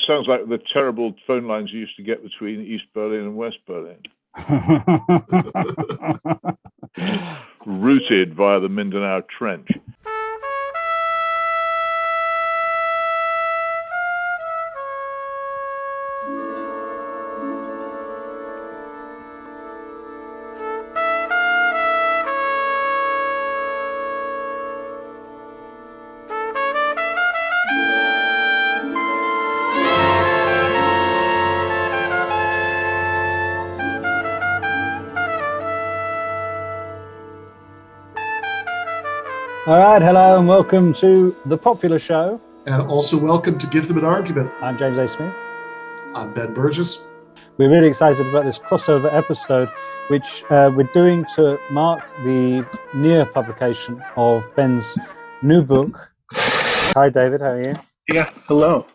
sounds like the terrible phone lines you used to get between East Berlin and West Berlin. Routed via the Mindanao Trench. All right, hello and welcome to The Popular Show. And also welcome to Give Them an Argument. I'm James A. Smith. I'm Ben Burgess. We're really excited about this crossover episode, which we're doing to mark the near publication of Ben's new book. Hi, David, how are you? Yeah, hello.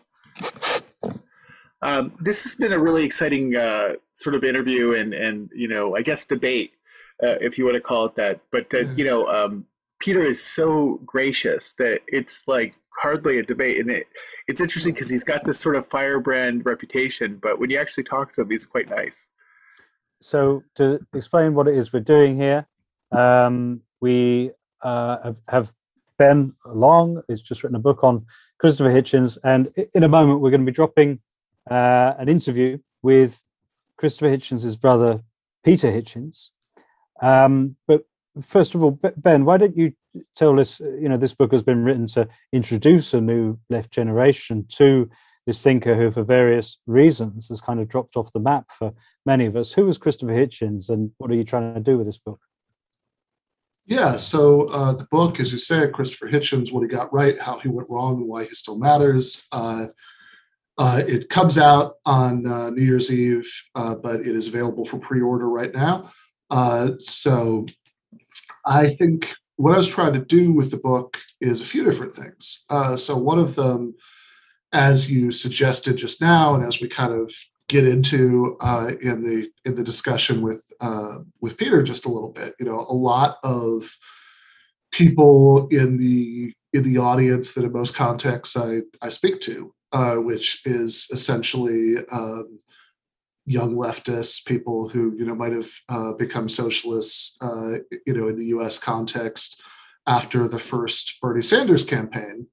This has been a really exciting sort of interview and you know, I guess debate, if you want to call it that. But, you know, Peter is so gracious that it's like hardly a debate. And it's interesting because he's got this sort of firebrand reputation, but when you actually talk to him, he's quite nice. So to explain what it is we're doing here, we have Ben Long has just written a book on Christopher Hitchens. And in a moment, we're going to be dropping an interview with Christopher Hitchens' brother, Peter Hitchens. But first of all, Ben, why don't you tell us, you know, this book has been written to introduce a new left generation to this thinker who, for various reasons, has kind of dropped off the map for many of us. Who was Christopher Hitchens and what are you trying to do with this book? Yeah, so the book, as you say, Christopher Hitchens, what he got right, how he went wrong, and why he still matters. It comes out on New Year's Eve, but it is available for pre-order right now. So I think what I was trying to do with the book is a few different things. So one of them, as you suggested just now, and as we kind of get into in the discussion with Peter just a little bit, you know, a lot of people in the audience that in most contexts I speak to, which is essentially young leftists, people who, you know, might have become socialists, you know, in the U.S. context after the first Bernie Sanders campaign,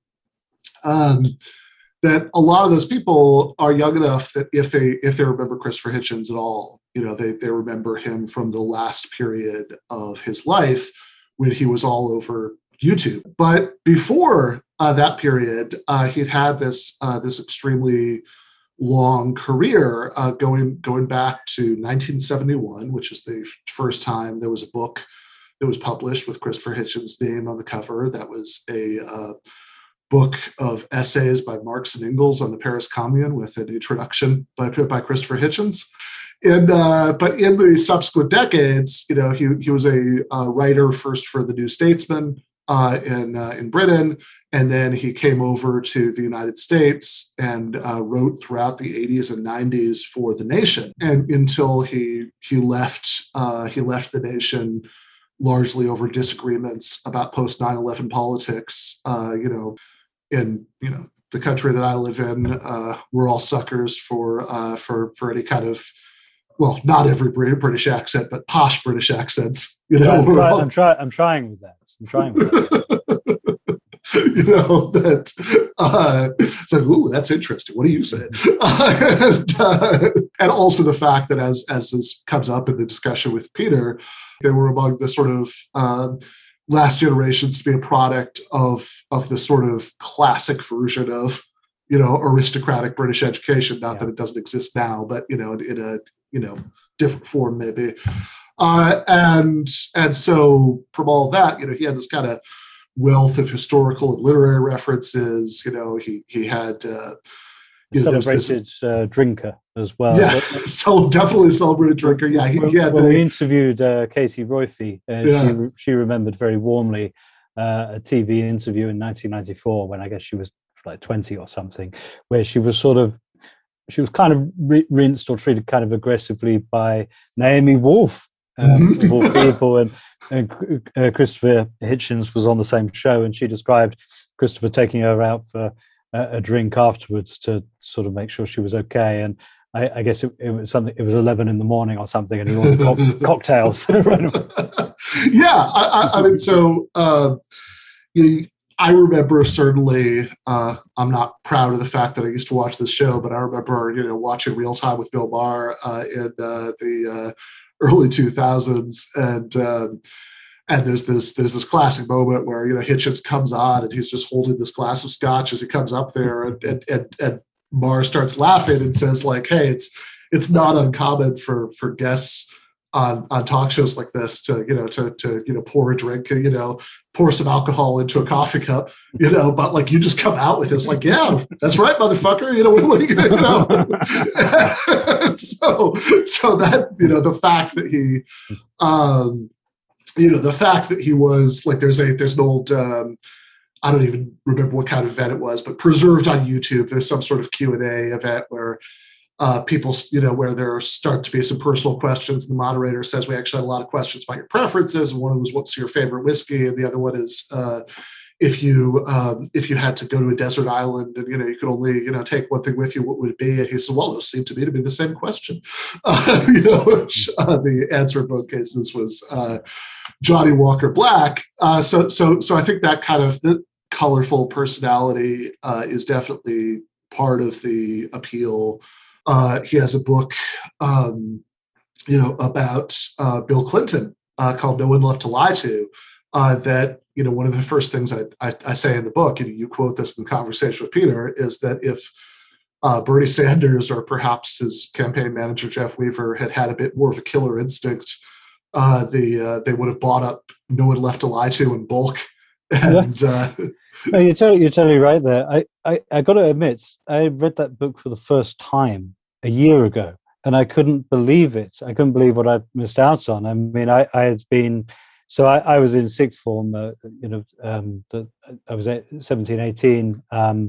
that a lot of those people are young enough that if they remember Christopher Hitchens at all, you know, they remember him from the last period of his life when he was all over YouTube. But before that period, he'd had this extremely long career, going back to 1971, which is the first time there was a book that was published with Christopher Hitchens' name on the cover. That was a book of essays by Marx and Engels on the Paris Commune with an introduction by Christopher Hitchens. And but in the subsequent decades, you know, he was a writer first for the New Statesman in Britain, and then he came over to the United States and wrote throughout the 80s and 90s for The Nation, and until he left The Nation largely over disagreements about post 9/11 politics. You know, in the country that I live in, we're all suckers for any kind of, well, not every British accent, but posh British accents. You know, I'm trying with that. You know, that it's like, ooh, that's interesting. What do you say? And also the fact that as this comes up in the discussion with Peter, they were among the sort of last generations to be a product of the sort of classic version of, you know, aristocratic British education. Not that it doesn't exist now, but, you know, in a different form maybe. And so from all that, you know, he had this kind of wealth of historical and literary references. You know, he had celebrated drinker as well. Yeah, so definitely a celebrated drinker. Yeah, we interviewed Katie Royfey. She remembered very warmly a TV interview in 1994 when I guess she was like 20 or something, where she was kind of rinsed or treated kind of aggressively by Naomi Wolf. Of all people, and Christopher Hitchens was on the same show, and she described Christopher taking her out for a drink afterwards to sort of make sure she was okay. And I guess it was something. It was 11 in the morning or something, and he ordered cocktails. Yeah, I mean, so I remember certainly. I'm not proud of the fact that I used to watch this show, but I remember watching Real Time with Bill Maher in the early 2000s, and there's this classic moment where Hitchens comes on and he's just holding this glass of scotch as he comes up there, and Maher starts laughing and says like, "Hey, it's not uncommon for guests on talk shows like this to pour a drink, pour some alcohol into a coffee cup, but like you just come out with this like, yeah, that's right, motherfucker. What are you gonna, so that the fact that he was like, there's an old I don't even remember what kind of event it was, but preserved on YouTube. There's some sort of Q&A event where people, where there start to be some personal questions. The moderator says, we actually had a lot of questions about your preferences. And one was, what's your favorite whiskey? And the other one is, if you had to go to a desert island and, you could only, take one thing with you, what would it be? And he said, well, those seem to me to be the same question. Which the answer in both cases was Johnny Walker Black. So I think that kind of the colorful personality is definitely part of the appeal. He has a book, about Bill Clinton called No One Left to Lie To. That one of the first things I say in the book, you quote this in the conversation with Peter, is that if Bernie Sanders or perhaps his campaign manager Jeff Weaver had a bit more of a killer instinct, they would have bought up No One Left to Lie To in bulk. And no, you're totally right there. I got to admit, I read that book for the first time a year ago, and I couldn't believe it. I couldn't believe what I missed out on. I mean, I had been. So I was in sixth form, I was 17, 18,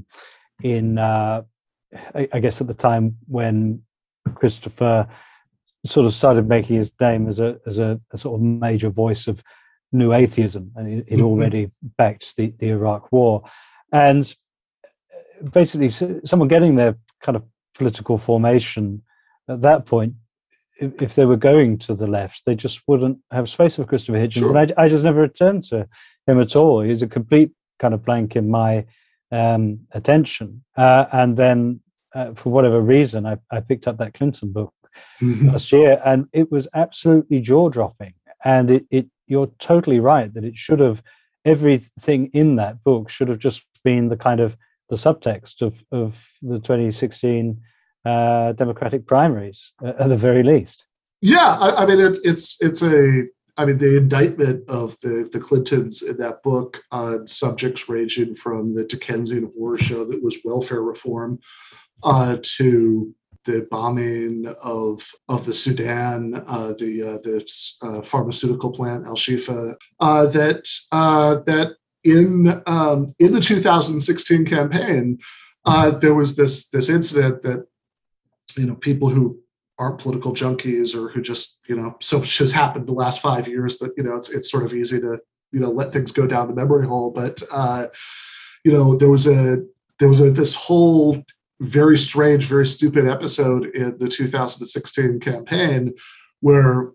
I guess at the time when Christopher sort of started making his name as a sort of major voice of new atheism, and he'd already backed the Iraq War. And basically someone getting their kind of political formation at that point, if they were going to the left, they just wouldn't have space for Christopher Hitchens. Sure. And I just never returned to him at all. He's a complete kind of blank in my attention. And then for whatever reason, I picked up that Clinton book last year, and it was absolutely jaw-dropping. And you're totally right that it should have, everything in that book should have just been the kind of the subtext of the 2016 Democratic primaries at the very least. Yeah, I mean the indictment of the Clintons in that book on subjects ranging from the Dickensian horror show that was welfare reform to the bombing of the Sudan, the pharmaceutical plant Al Shifa, that in the 2016 campaign there was this incident that people who aren't political junkies or who just so much has happened the last 5 years that it's sort of easy to let things go down the memory hole. But there was this whole very strange, very stupid episode in the 2016 campaign where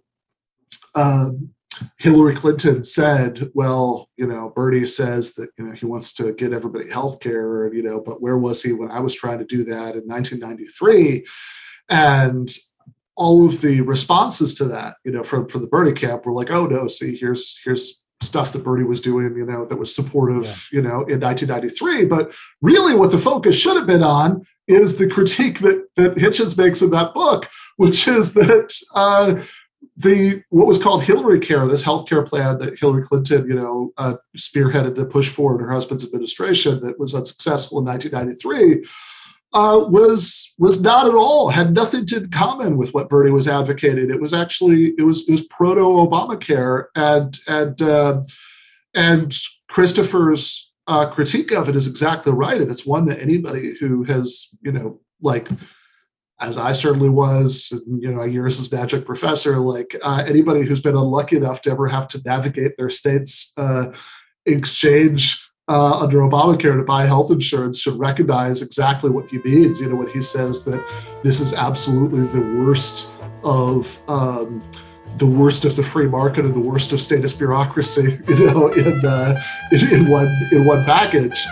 Hillary Clinton said, well, Bernie says that, he wants to get everybody health care, but where was he when I was trying to do that in 1993? And all of the responses to that, from the Bernie camp were like, oh no, see, here's stuff that Bernie was doing, that was supportive, in 1993. But really what the focus should have been on is the critique that Hitchens makes in that book, which is that what was called Hillary Care, this healthcare plan that Hillary Clinton, spearheaded the push for in her husband's administration that was unsuccessful in 1993, was not at all, had nothing in common with what Bernie was advocating. It was actually, it was proto-Obamacare, and Christopher's critique of it is exactly right. And it's one that anybody who has, as I certainly was, a years as an adjunct professor, anybody who's been unlucky enough to ever have to navigate their state's exchange under Obamacare to buy health insurance should recognize exactly what he means. When he says that this is absolutely the worst of the free market and the worst of statist bureaucracy, in one package.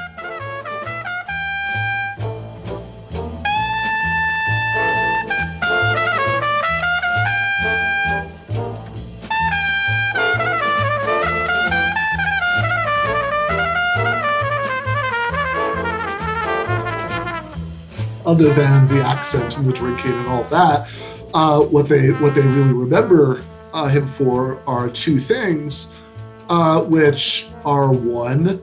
Other than the accent and the drinking and all of that, what they really remember him for are two things, which are one,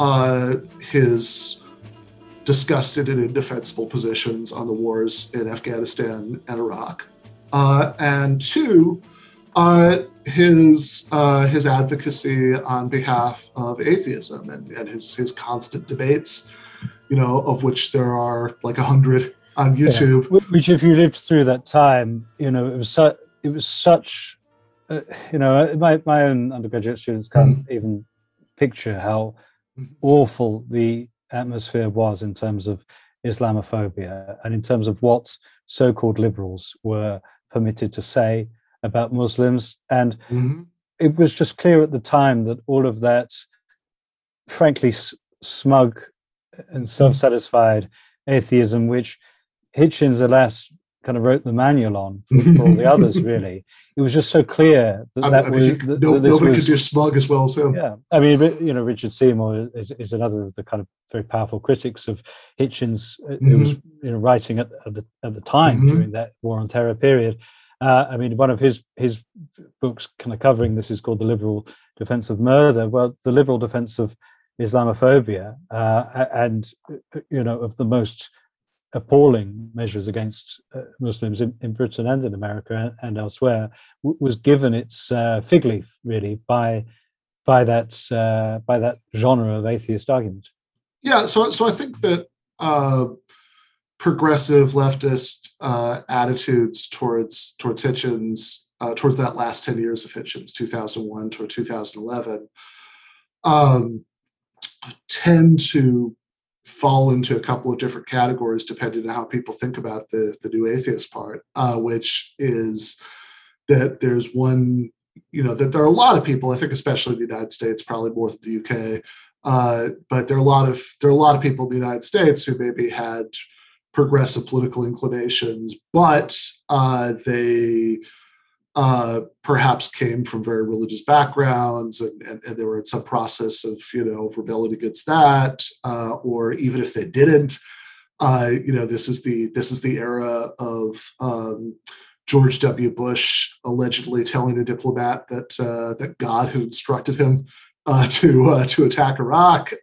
his disgusted and indefensible positions on the wars in Afghanistan and Iraq, and two, his advocacy on behalf of atheism and his constant debates, of which there are like 100 on YouTube. Yeah. Which, if you lived through that time, it was such. My own undergraduate students can't even picture how awful the atmosphere was in terms of Islamophobia and in terms of what so-called liberals were permitted to say about Muslims. And it was just clear at the time that all of that, frankly, smug and self-satisfied atheism, which Hitchens, alas, kind of wrote the manual on for all the others, really. It was just so clear nobody could do smug as well as him. Yeah, I mean, Richard Seymour is another of the kind of very powerful critics of Hitchens, who was writing at the time during that War on Terror period. I mean, one of his books kind of covering this is called The Liberal Defense of Murder. Well, the liberal defense of Islamophobia and of the most appalling measures against Muslims in Britain and in America and elsewhere was given its fig leaf, really, by that genre of atheist argument. Yeah, so I think that progressive leftist attitudes towards Hitchens, towards that last 10 years of Hitchens, 2001 to 2011, tend to fall into a couple of different categories depending on how people think about the new atheist part, which is that there's one, that there are a lot of people, I think especially in the United States, probably more than the UK, but there are a lot of people in the United States who maybe had progressive political inclinations, but they perhaps came from very religious backgrounds and they were in some process of rebelling against that, or even if they didn't, this is the era of George W. Bush allegedly telling a diplomat that God had instructed him to attack Iraq,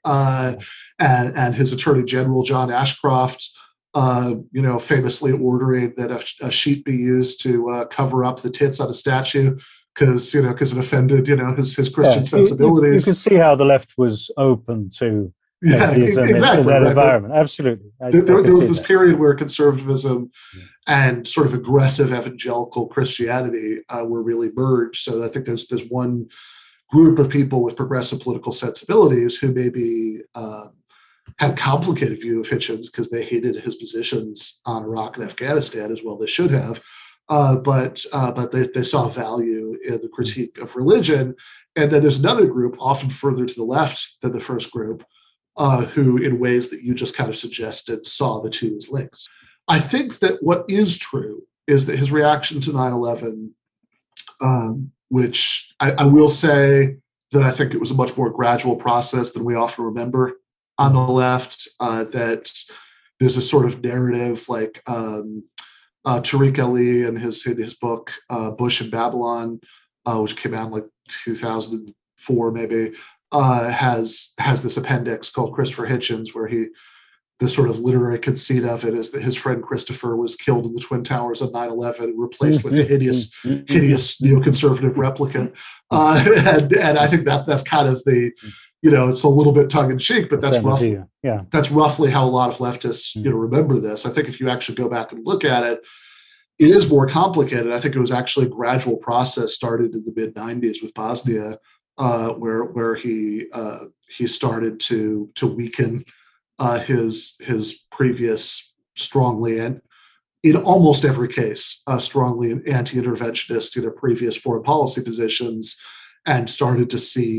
and his Attorney General John Ashcroft famously ordering that a sheet be used to cover up the tits on a statue because it offended his Christian sensibilities. You can see how the left was open to exactly, in that right? environment. Absolutely, there was this period where conservatism and sort of aggressive evangelical Christianity were really merged. So I think there's one group of people with progressive political sensibilities who maybe had a complicated view of Hitchens because they hated his positions on Iraq and Afghanistan as well. They should have, but they saw value in the critique of religion. And then there's another group, often further to the left than the first group, who, in ways that you just kind of suggested, saw the two as links. I think that what is true is that his reaction to 9/11, which I will say that I think it was a much more gradual process than we often remember on the left, that there's a sort of narrative like Tariq Ali and his book, Bush and Babylon, which came out in like 2004 maybe, has this appendix called Christopher Hitchens, where the sort of literary conceit of it is that his friend Christopher was killed in the Twin Towers on 9/11, replaced with a hideous neoconservative replicant. And I think that's kind of the, it's a little bit tongue in cheek, but that's roughly, that's roughly how a lot of leftists, remember this. I think if you actually go back and look at it, it is more complicated. I think it was actually a gradual process started in the mid 90s with Bosnia, where he started to weaken his previous strongly, and in almost every case, strongly anti-interventionist, previous foreign policy positions, and started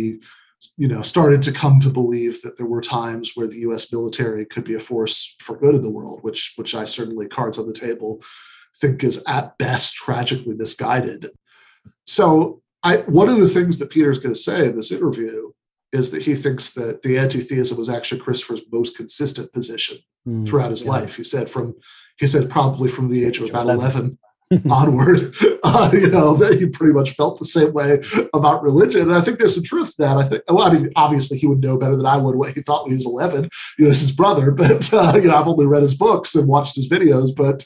to come to believe that there were times where the U.S. military could be a force for good in the world, which I certainly, cards on the table, think is at best tragically misguided. So one of the things that Peter's going to say in this interview is that he thinks that the anti-theism was actually Christopher's most consistent position throughout his life. He said probably from the age of about 11 onward, that he pretty much felt the same way about religion. And I think there's some truth to that. Obviously he would know better than I would what he thought when he was 11, as his brother, but, I've only read his books and watched his videos, but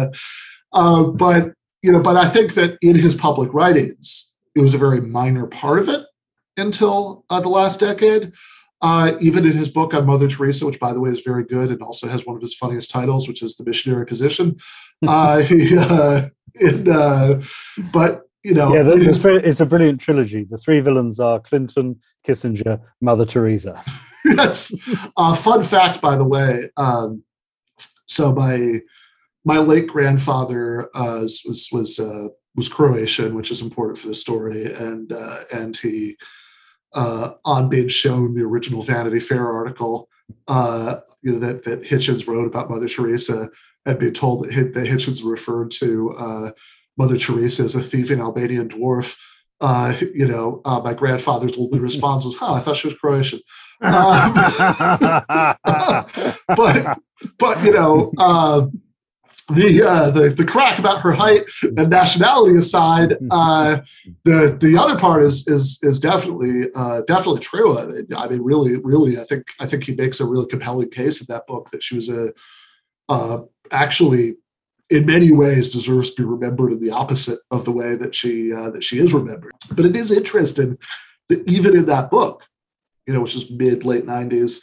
I think that in his public writings, it was a very minor part of it until the last decade. Even in his book on Mother Teresa, which, by the way, is very good and also has one of his funniest titles, which is The Missionary Position. It's a brilliant trilogy. The three villains are Clinton, Kissinger, Mother Teresa. Yes. Fun fact, by the way. So my late grandfather was Croatian, which is important for the story, and he. On being shown the original Vanity Fair article, that Hitchens wrote about Mother Teresa, and being told that Hitchens referred to Mother Teresa as a thieving Albanian dwarf. My grandfather's only response was, "I thought she was Croatian." The crack about her height and nationality aside, the other part is definitely true. I mean, really, I think he makes a really compelling case in that book that she was actually in many ways deserves to be remembered in the opposite of the way that she is remembered. But it is interesting that even in that book, which is late 90s,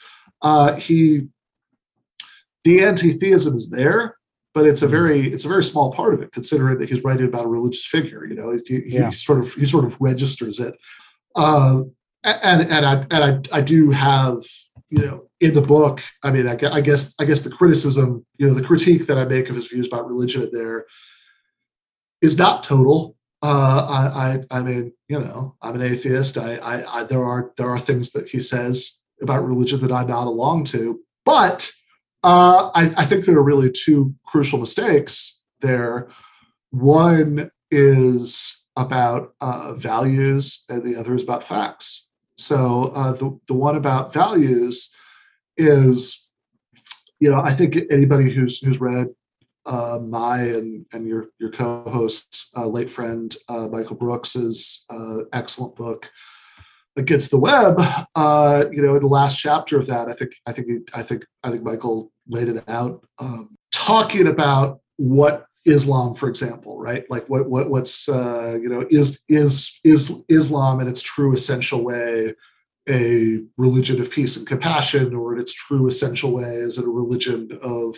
the anti-theism is there. But it's a very small part of it, considering that he's writing about a religious figure. He sort of registers it, and I do have in the book. I mean, I guess the criticism, the critique that I make of his views about religion in there is not total. I mean, I'm an atheist. There are things that he says about religion that I'm not along to, but. I think there are really two crucial mistakes there. One is about values, and the other is about facts. So the one about values is, I think anybody who's read my and your co-host's late friend Michael Brooks's excellent book Against the Web, in the last chapter of that, I think Michael laid it out, talking about what Islam, for example, right? Like what's is Islam in its true essential way a religion of peace and compassion, or in its true essential way is it a religion of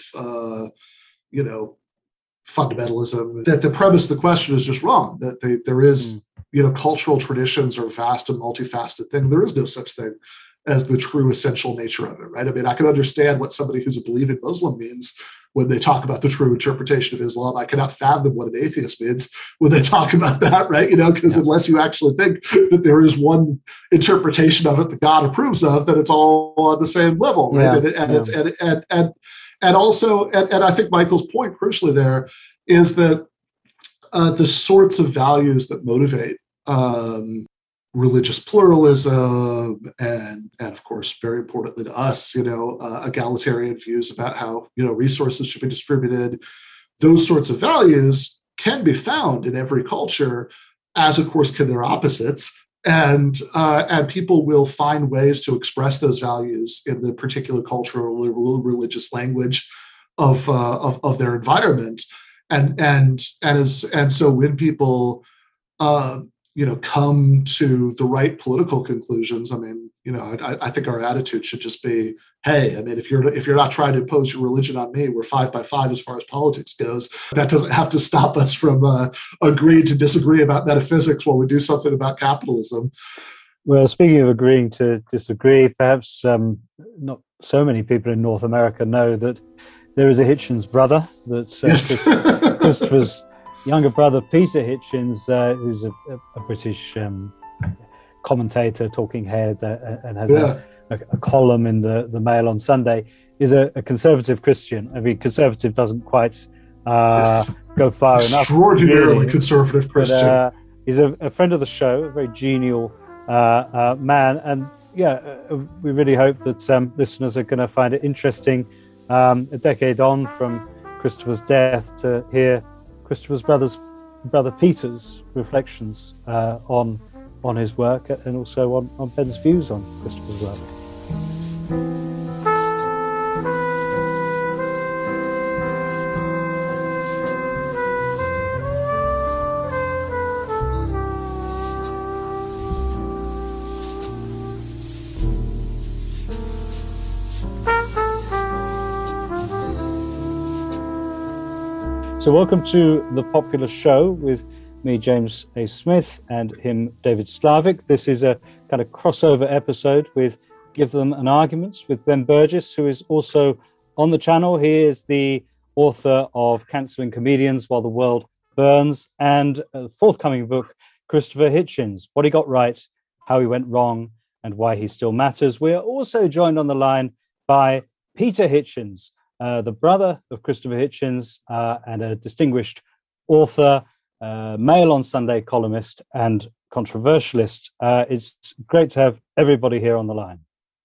fundamentalism? That the premise of the question is just wrong. That there is cultural traditions are vast and multifaceted thing. There is no such thing as the true essential nature of it, right? I mean, I can understand what somebody who's a believing Muslim means when they talk about the true interpretation of Islam. I cannot fathom what an atheist means when they talk about that, right? Because unless you actually think that there is one interpretation of it that God approves of, that it's all on the same level, right? And I think Michael's point crucially there is that the sorts of values that motivate religious pluralism and of course, very importantly to us, egalitarian views about how resources should be distributed. Those sorts of values can be found in every culture, as of course can their opposites, and people will find ways to express those values in the particular cultural or religious language of their environment, and so when people come to the right political conclusions, I mean, I think our attitude should just be, hey, I mean, if you're not trying to impose your religion on me, we're 5 by 5 as far as politics goes. That doesn't have to stop us from agreeing to disagree about metaphysics while we do something about capitalism. Well, speaking of agreeing to disagree, perhaps not so many people in North America know that there is a Hitchens brother, that Yes. Christopher's younger brother, Peter Hitchens, who's a British commentator, talking head, and has a column in the Mail on Sunday, is a conservative Christian. I mean, conservative doesn't quite go far enough. Extraordinarily conservative Christian. But, he's a friend of the show, a very genial man, and we really hope that listeners are going to find it interesting a decade on from Christopher's death to hear Christopher's brother Peter's reflections on his work, and also on Ben's views on Christopher's work. So welcome to The Popular Show with me, James A. Smith, and him, David Slavic. This is a kind of crossover episode with Give Them an Argument with Ben Burgess, who is also on the channel. He is the author of Cancelling Comedians While the World Burns, and a forthcoming book, Christopher Hitchens, What He Got Right, How He Went Wrong, and Why He Still Matters. We are also joined on the line by Peter Hitchens, the brother of Christopher Hitchens, and a distinguished author, Mail on Sunday columnist, and controversialist. It's great to have everybody here on the line.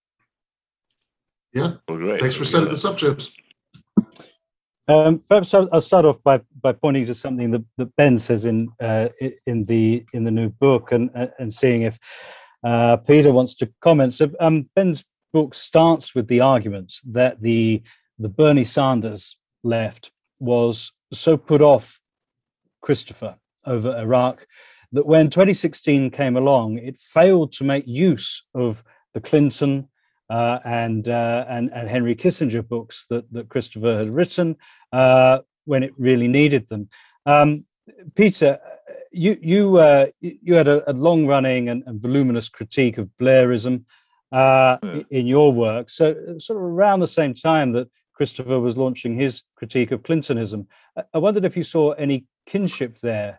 Yeah, well, great. Thanks for setting this up, James. Perhaps I'll start off by pointing to something that Ben says in the new book, and seeing if Peter wants to comment. So Ben's book starts with the argument that the Bernie Sanders left was so put off Christopher over Iraq that when 2016 came along, it failed to make use of the Clinton and Henry Kissinger books that Christopher had written when it really needed them. Peter, you had a long-running and voluminous critique of Blairism in your work. So sort of around the same time that Christopher was launching his critique of Clintonism, I wondered if you saw any kinship there.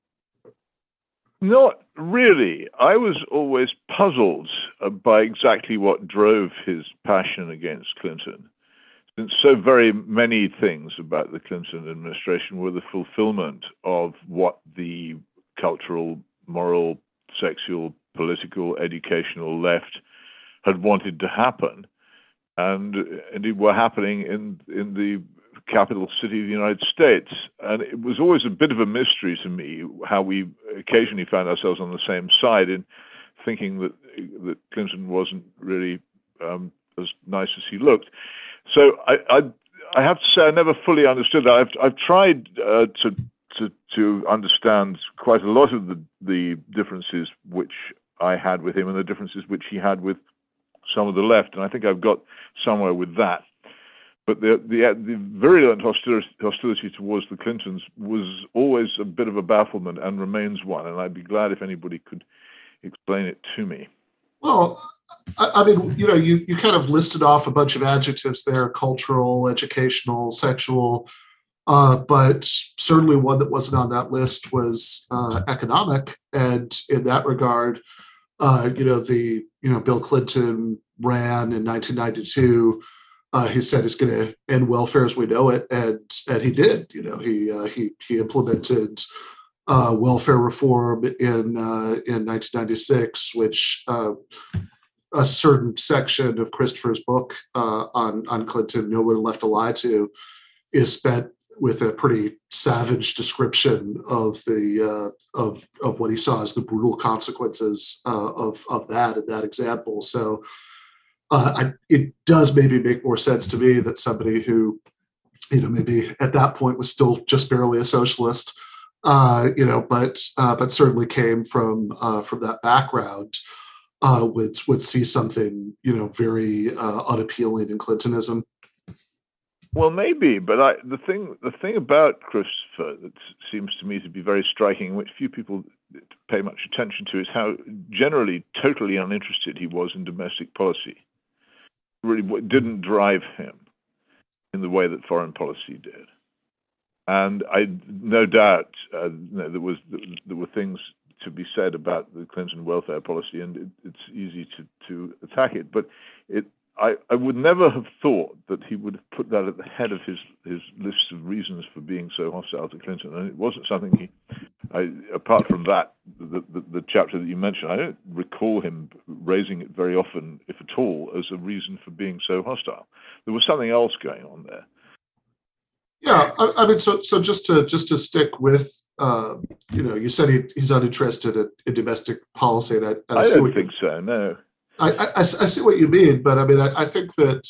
Not really. I was always puzzled by exactly what drove his passion against Clinton, since so very many things about the Clinton administration were the fulfillment of what the cultural, moral, sexual, political, educational left had wanted to happen, and indeed were happening in the capital city of the United States. And it was always a bit of a mystery to me how we occasionally found ourselves on the same side in thinking that Clinton wasn't really as nice as he looked. So I have to say I never fully understood that. I've tried to understand quite a lot of the differences which I had with him and the differences which he had with some of the left, and I think I've got somewhere with that. But the virulent hostility towards the Clintons was always a bit of a bafflement and remains one, and I'd be glad if anybody could explain it to me. Well, I mean, you kind of listed off a bunch of adjectives there: cultural, educational, sexual, but certainly one that wasn't on that list was economic. And in that regard, Bill Clinton ran in 1992. He said he's going to end welfare as we know it, and he did. He implemented welfare reform in 1996, which a certain section of Christopher's book on Clinton, No One Left to Lie To, is spent with a pretty savage description of the of what he saw as the brutal consequences of that and that example. So it does maybe make more sense to me that somebody who, maybe at that point was still just barely a socialist, but certainly came from that background, would see something, very unappealing in Clintonism. Well, maybe, but the thing about Christopher that seems to me to be very striking, which few people pay much attention to, is how generally totally uninterested he was in domestic policy. Really didn't drive him in the way that foreign policy did. And I no doubt there were things to be said about the Clinton welfare policy, and it's easy to attack it. But I would never have thought that he would have put that at the head of his list of reasons for being so hostile to Clinton. And it wasn't something apart from that, the chapter that you mentioned, I don't recall him raising it very often, if at all, as a reason for being so hostile. There was something else going on there. Yeah, I mean, so just to stick with, you said he's uninterested in domestic policy, and I don't think so. No, I see what you mean, but I mean, I think that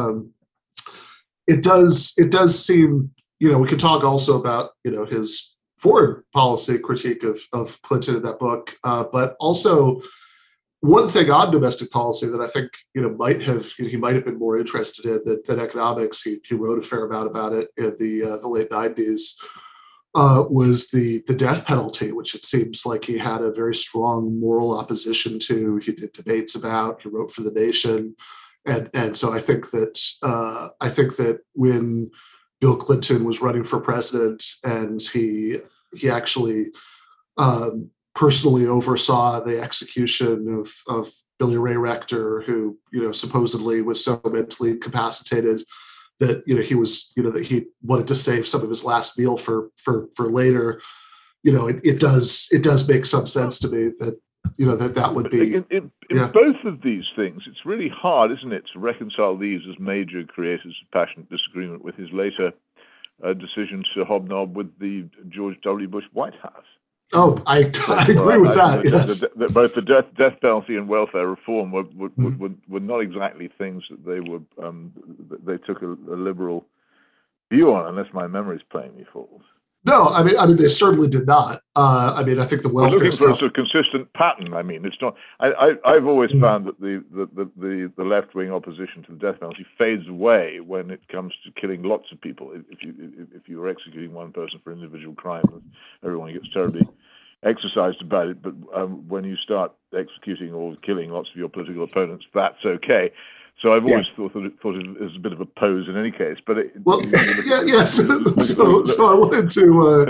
it does seem, we can talk also about his foreign policy critique of Clinton in that book, but also one thing on domestic policy that I think he might have been more interested in than economics. He wrote a fair amount about it in the late 90s. Was the death penalty, which it seems like he had a very strong moral opposition to. He did debates about. He wrote for The Nation, and so I think that when Bill Clinton was running for president, and he actually personally oversaw the execution of Billy Ray Rector, who supposedly was so mentally incapacitated that he was that he wanted to save some of his last meal for later. It does make some sense to me that would be in both of these things. It's really hard, isn't it, to reconcile these as major creators of passionate disagreement with his later decision to hobnob with the George W. Bush White House. Oh, I agree with that. Yes. Both the death penalty and welfare reform were not exactly things that they took a liberal view on, unless my memory is playing me false. No, I mean they certainly did not. I think the welfare looking stuff. for a consistent pattern. I mean, it's not. I've always found that the left wing opposition to the death penalty fades away when it comes to killing lots of people. If you are executing one person for individual crime, everyone gets terribly exercised about it. But when you start executing or killing lots of your political opponents, that's okay. So I've always thought it as a bit of a pose in any case. But yes. So I wanted to.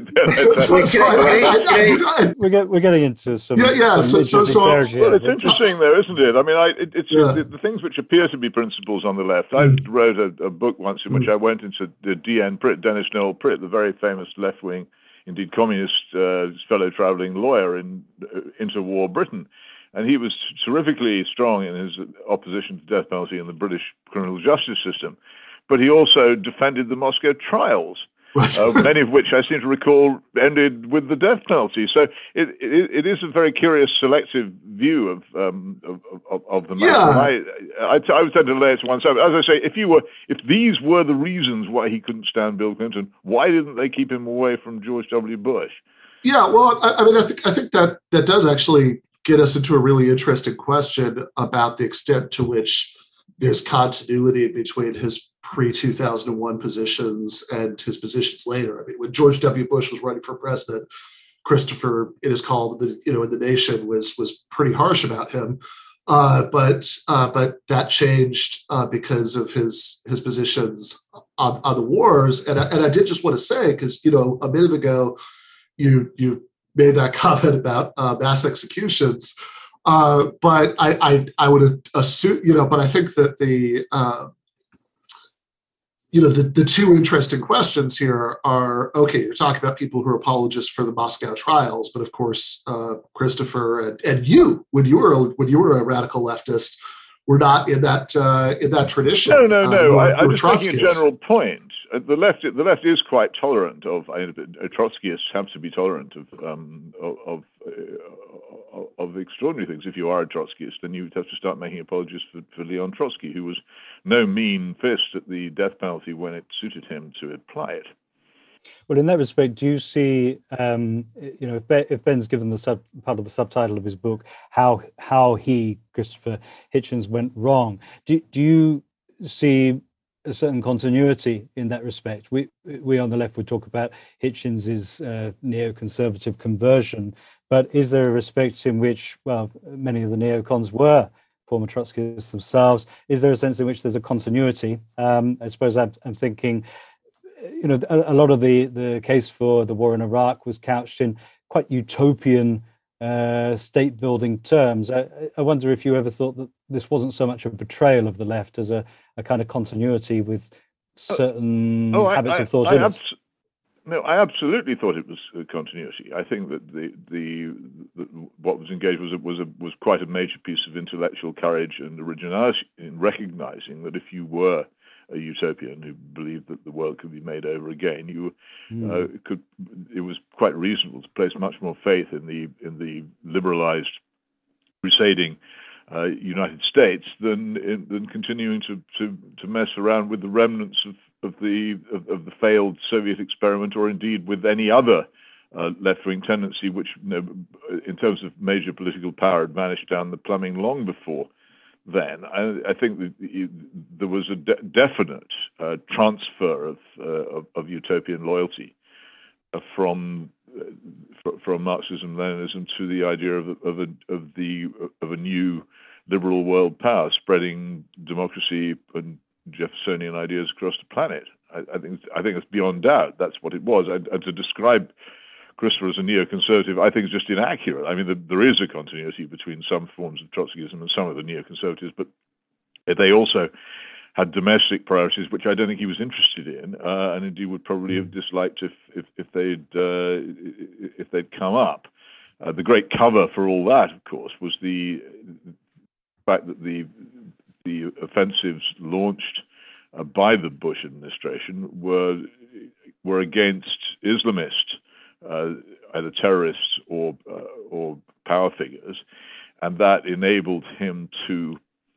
We're getting into some. Well, it's interesting, though, isn't it? I mean, the things which appear to be principles on the left. I wrote a book once in which I went into the D.N. Pritt, Dennis Noel Pritt, the very famous left-wing, indeed communist fellow traveling lawyer in interwar Britain. And he was terrifically strong in his opposition to the death penalty in the British criminal justice system. But he also defended the Moscow trials, many of which I seem to recall ended with the death penalty. So it is a very curious selective view of the matter. Yeah. I would tend to lay it to one side. As I say, if these were the reasons why he couldn't stand Bill Clinton, why didn't they keep him away from George W. Bush? Yeah, well, I think that does actually get us into a really interesting question about the extent to which there's continuity between his pre-2001 positions and his positions later. I mean, when George W. Bush was running for president, Christopher, in his column, in The Nation, was pretty harsh about him. But that changed because of his positions on the wars. And I did just want to say, because a minute ago you made that comment about mass executions, but I would assume, but I think that the two interesting questions here are, okay, you're talking about people who are apologists for the Moscow trials, but of course, Christopher and you, when you were a radical leftist, were not in that tradition. No. I'm just making a general point. The left is quite tolerant of. Trotskyists have to be tolerant of extraordinary things. If you are a Trotskyist, then you have to start making apologies for Leon Trotsky, who was no mean fist at the death penalty when it suited him to apply it. Well, in that respect, do you see, if Ben's given the part of the subtitle of his book, how he, Christopher Hitchens, went wrong? Do you see a certain continuity in that respect? We on the left would talk about Hitchens's neoconservative conversion, but is there a respect in which, well, many of the neocons were former Trotskyists themselves? Is there a sense in which there's a continuity? I suppose I'm thinking, a lot of the case for the war in Iraq was couched in quite utopian state building terms. I wonder if you ever thought that this wasn't so much a betrayal of the left as a kind of continuity with certain habits of thought in it. No, I absolutely thought it was a continuity. I think that the what was engaged was quite a major piece of intellectual courage and originality in recognizing that if you were a utopian who believed that the world could be made over again, you could. It was quite reasonable to place much more faith in the liberalized, crusading United States than continuing to mess around with the remnants of the failed Soviet experiment, or indeed with any other left-wing tendency, which, in terms of major political power, had vanished down the plumbing long before then. I think that there was a definite transfer of utopian loyalty from Marxism-Leninism to the idea of a new liberal world power spreading democracy and Jeffersonian ideas across the planet. I think it's beyond doubt that's what it was. And to describe Christopher as a neoconservative, I think is just inaccurate. I mean, there is a continuity between some forms of Trotskyism and some of the neoconservatives, but they also had domestic priorities, which I don't think he was interested in, and indeed would probably have disliked if they'd come up. The great cover for all that, of course, was the fact that the offensives launched by the Bush administration were against Islamist, either terrorists or power figures, and that enabled him to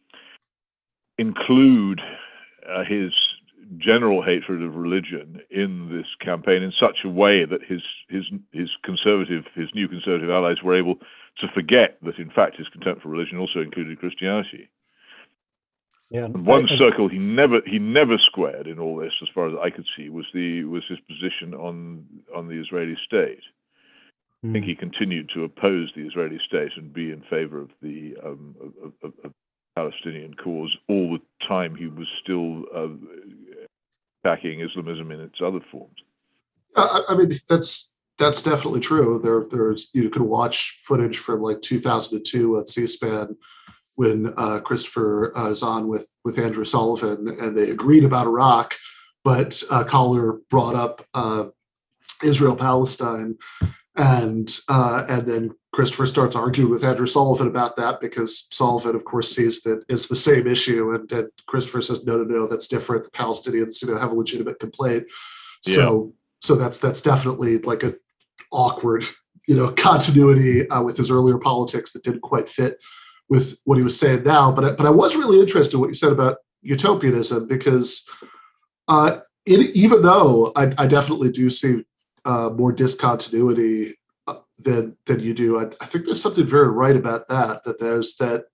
include his general hatred of religion in this campaign in such a way that his new conservative allies were able to forget that, in fact, his contempt for religion also included Christianity. Yeah, and one circle he never squared in all this, as far as I could see, was his position on the Israeli state. I think he continued to oppose the Israeli state and be in favor of the Palestinian cause all the time he was still attacking Islamism in its other forms. I mean, that's definitely true. There's you could watch footage from like 2002 on C-SPAN when Christopher is on with Andrew Sullivan, and they agreed about Iraq, but Collar brought up Israel-Palestine, and then Christopher starts arguing with Andrew Sullivan about that, because Sullivan, of course, sees that it's the same issue, and Christopher says, no, that's different. The Palestinians, have a legitimate complaint. So that's definitely like an awkward, continuity with his earlier politics that didn't quite fit with what he was saying now. But I was really interested in what you said about utopianism, because even though I definitely do see more discontinuity than you do, I think there's something very right about that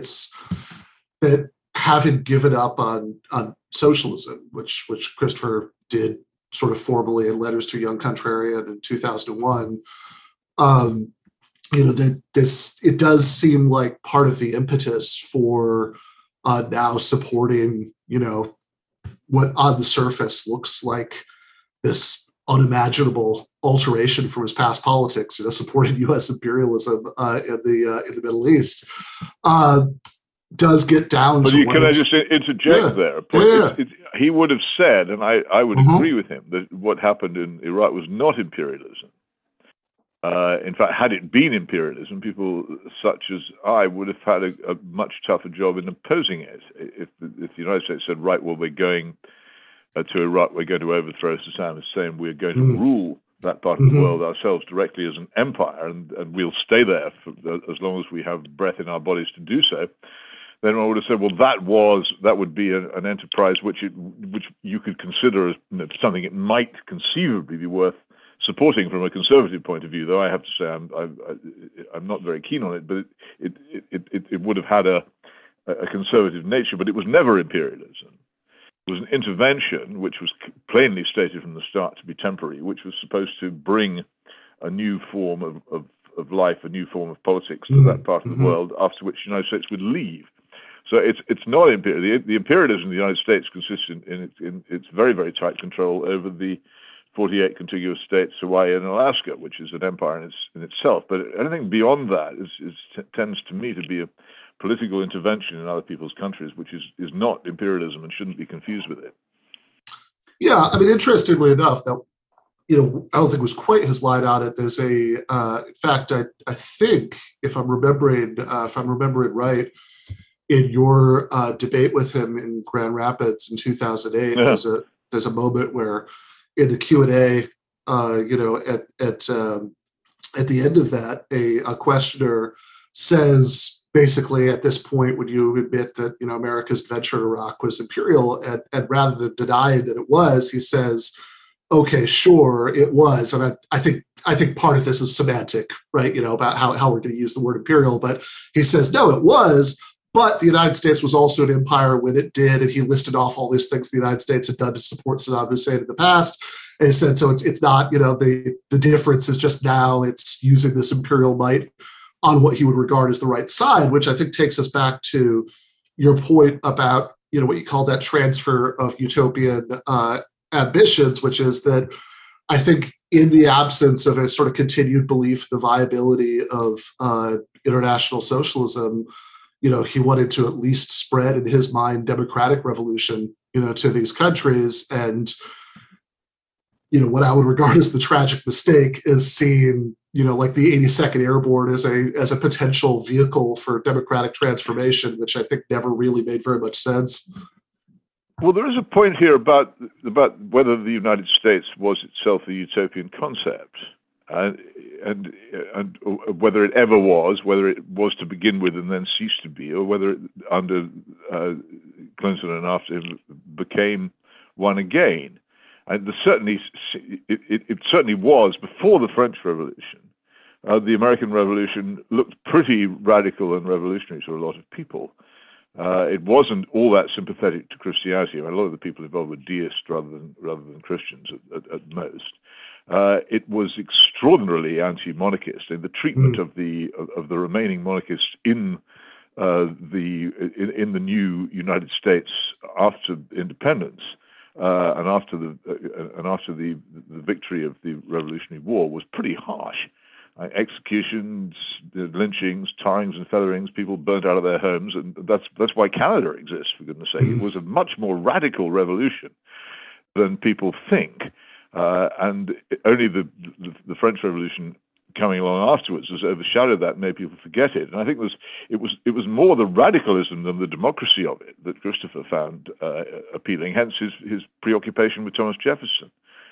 having given up on socialism, which Christopher did sort of formally in Letters to a Young Contrarian in 2001, it does seem like part of the impetus for now supporting, what on the surface looks like this unimaginable alteration from his past politics, supporting U.S. imperialism in the Middle East, does get down to. Can I just interject there? He would have said, and I would agree with him, that what happened in Iraq was not imperialism. In fact, had it been imperialism, people such as I would have had a much tougher job in opposing it. If the United States said, right, well, we're going to Iraq, we're going to overthrow Saddam Hussein, we're going to rule that part of the world ourselves directly as an empire, and we'll stay there for as long as we have breath in our bodies to do so, then I would have said, well, that would be an enterprise which you could consider as something it might conceivably be worth supporting from a conservative point of view. Though I have to say I'm not very keen on it, but it would have had a conservative nature, but it was never imperialism. was an intervention which was plainly stated from the start to be temporary, which was supposed to bring a new form of life, a new form of politics to that part of the world, after which the United States would leave. So it's not imperial. The imperialism of the United States consists in its very, very tight control over the 48 contiguous states, Hawaii and Alaska, which is an empire in itself. But anything beyond that tends to me to be a political intervention in other people's countries, which is not imperialism and shouldn't be confused with it. Yeah, I mean, interestingly enough, that I don't think was quite his line on it. There's in fact, I think if I'm remembering right, in your debate with him in Grand Rapids in 2008, there's a moment where in the Q&A, at the end of that, a questioner says, basically, at this point, would you admit that America's venture in Iraq was imperial? And rather than deny that it was, he says, "Okay, sure, it was." And I think part of this is semantic, right? About how we're going to use the word imperial. But he says, no, it was. But the United States was also an empire when it did, and he listed off all these things the United States had done to support Saddam Hussein in the past. And he said, so it's not, the difference is just now it's using this imperial might on what he would regard as the right side, which I think takes us back to your point about, what you call that transfer of utopian ambitions, which is that I think in the absence of a sort of continued belief in the viability of international socialism, he wanted to at least spread, in his mind, democratic revolution, to these countries. And, what I would regard as the tragic mistake is seeing, like the 82nd Airborne as a potential vehicle for democratic transformation, which I think never really made very much sense. Well, there is a point here about whether the United States was itself a utopian concept. And whether it ever was, whether it was to begin with and then ceased to be, or whether it, under Clinton and after him, became one again. And it certainly was before the French Revolution. The American Revolution looked pretty radical and revolutionary to a lot of people. It wasn't all that sympathetic to Christianity. I mean, a lot of the people involved were deists rather than Christians at most. It was extraordinarily anti-monarchist, and the treatment of the remaining monarchists in the new United States after independence and after the victory of the Revolutionary War was pretty harsh. Executions, lynchings, tirings and featherings, people burnt out of their homes, and that's why Canada exists, for goodness sake. It was a much more radical revolution than people think. And only the French Revolution coming along afterwards has overshadowed that and made people forget it. And I think it was more the radicalism than the democracy of it that Christopher found appealing. Hence his preoccupation with Thomas Jefferson.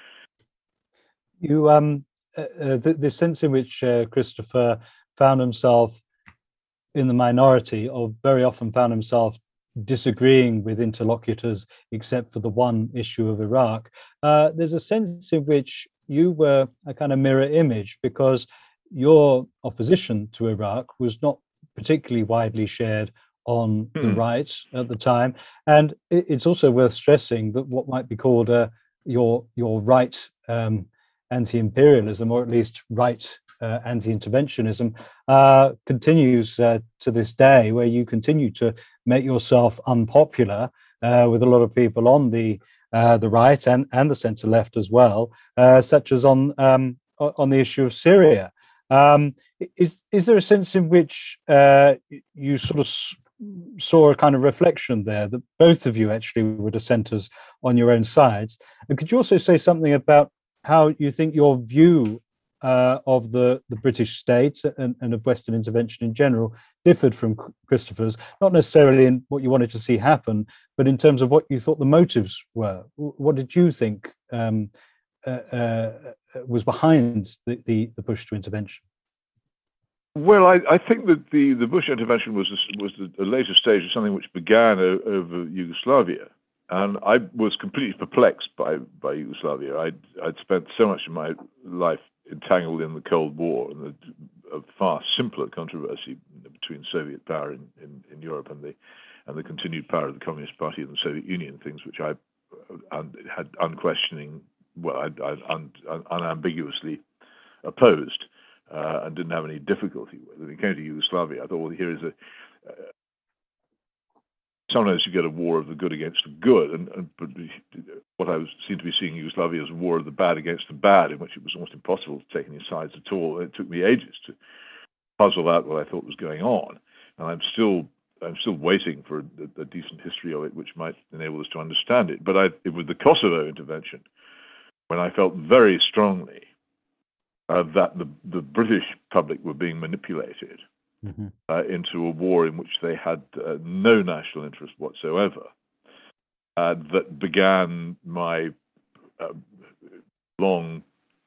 The sense in which Christopher found himself in the minority, or very often found himself disagreeing with interlocutors except for the one issue of Iraq, there's a sense in which you were a kind of mirror image, because your opposition to Iraq was not particularly widely shared on the right at the time. And it's also worth stressing that what might be called your right anti-imperialism, or at least right anti-interventionism, continues to this day, where you continue to make yourself unpopular with a lot of people on the right and the centre left as well, such as on the issue of Syria. Is there a sense in which you sort of saw a kind of reflection there that both of you actually were dissenters on your own sides? And could you also say something about how you think your view of the British state and of Western intervention in general differed from Christopher's, not necessarily in what you wanted to see happen, but in terms of what you thought the motives were? What did you think was behind the push to intervention? Well, I think that the Bush intervention was a later stage of something which began over Yugoslavia. And I was completely perplexed by Yugoslavia. I'd spent so much of my life entangled in the Cold War and a far simpler controversy between Soviet power in Europe and the continued power of the Communist Party and the Soviet Union, things which I had unambiguously opposed and didn't have any difficulty with. When it came to Yugoslavia, I thought, well, here is sometimes you get a war of the good against the good, but what I seemed to be seeing Yugoslavia as a war of the bad against the bad, in which it was almost impossible to take any sides at all. It took me ages to puzzle out what I thought was going on, and I'm still waiting for a decent history of it, which might enable us to understand it. But it was the Kosovo intervention when I felt very strongly that the British public were being manipulated into a war in which they had no national interest whatsoever. That began my long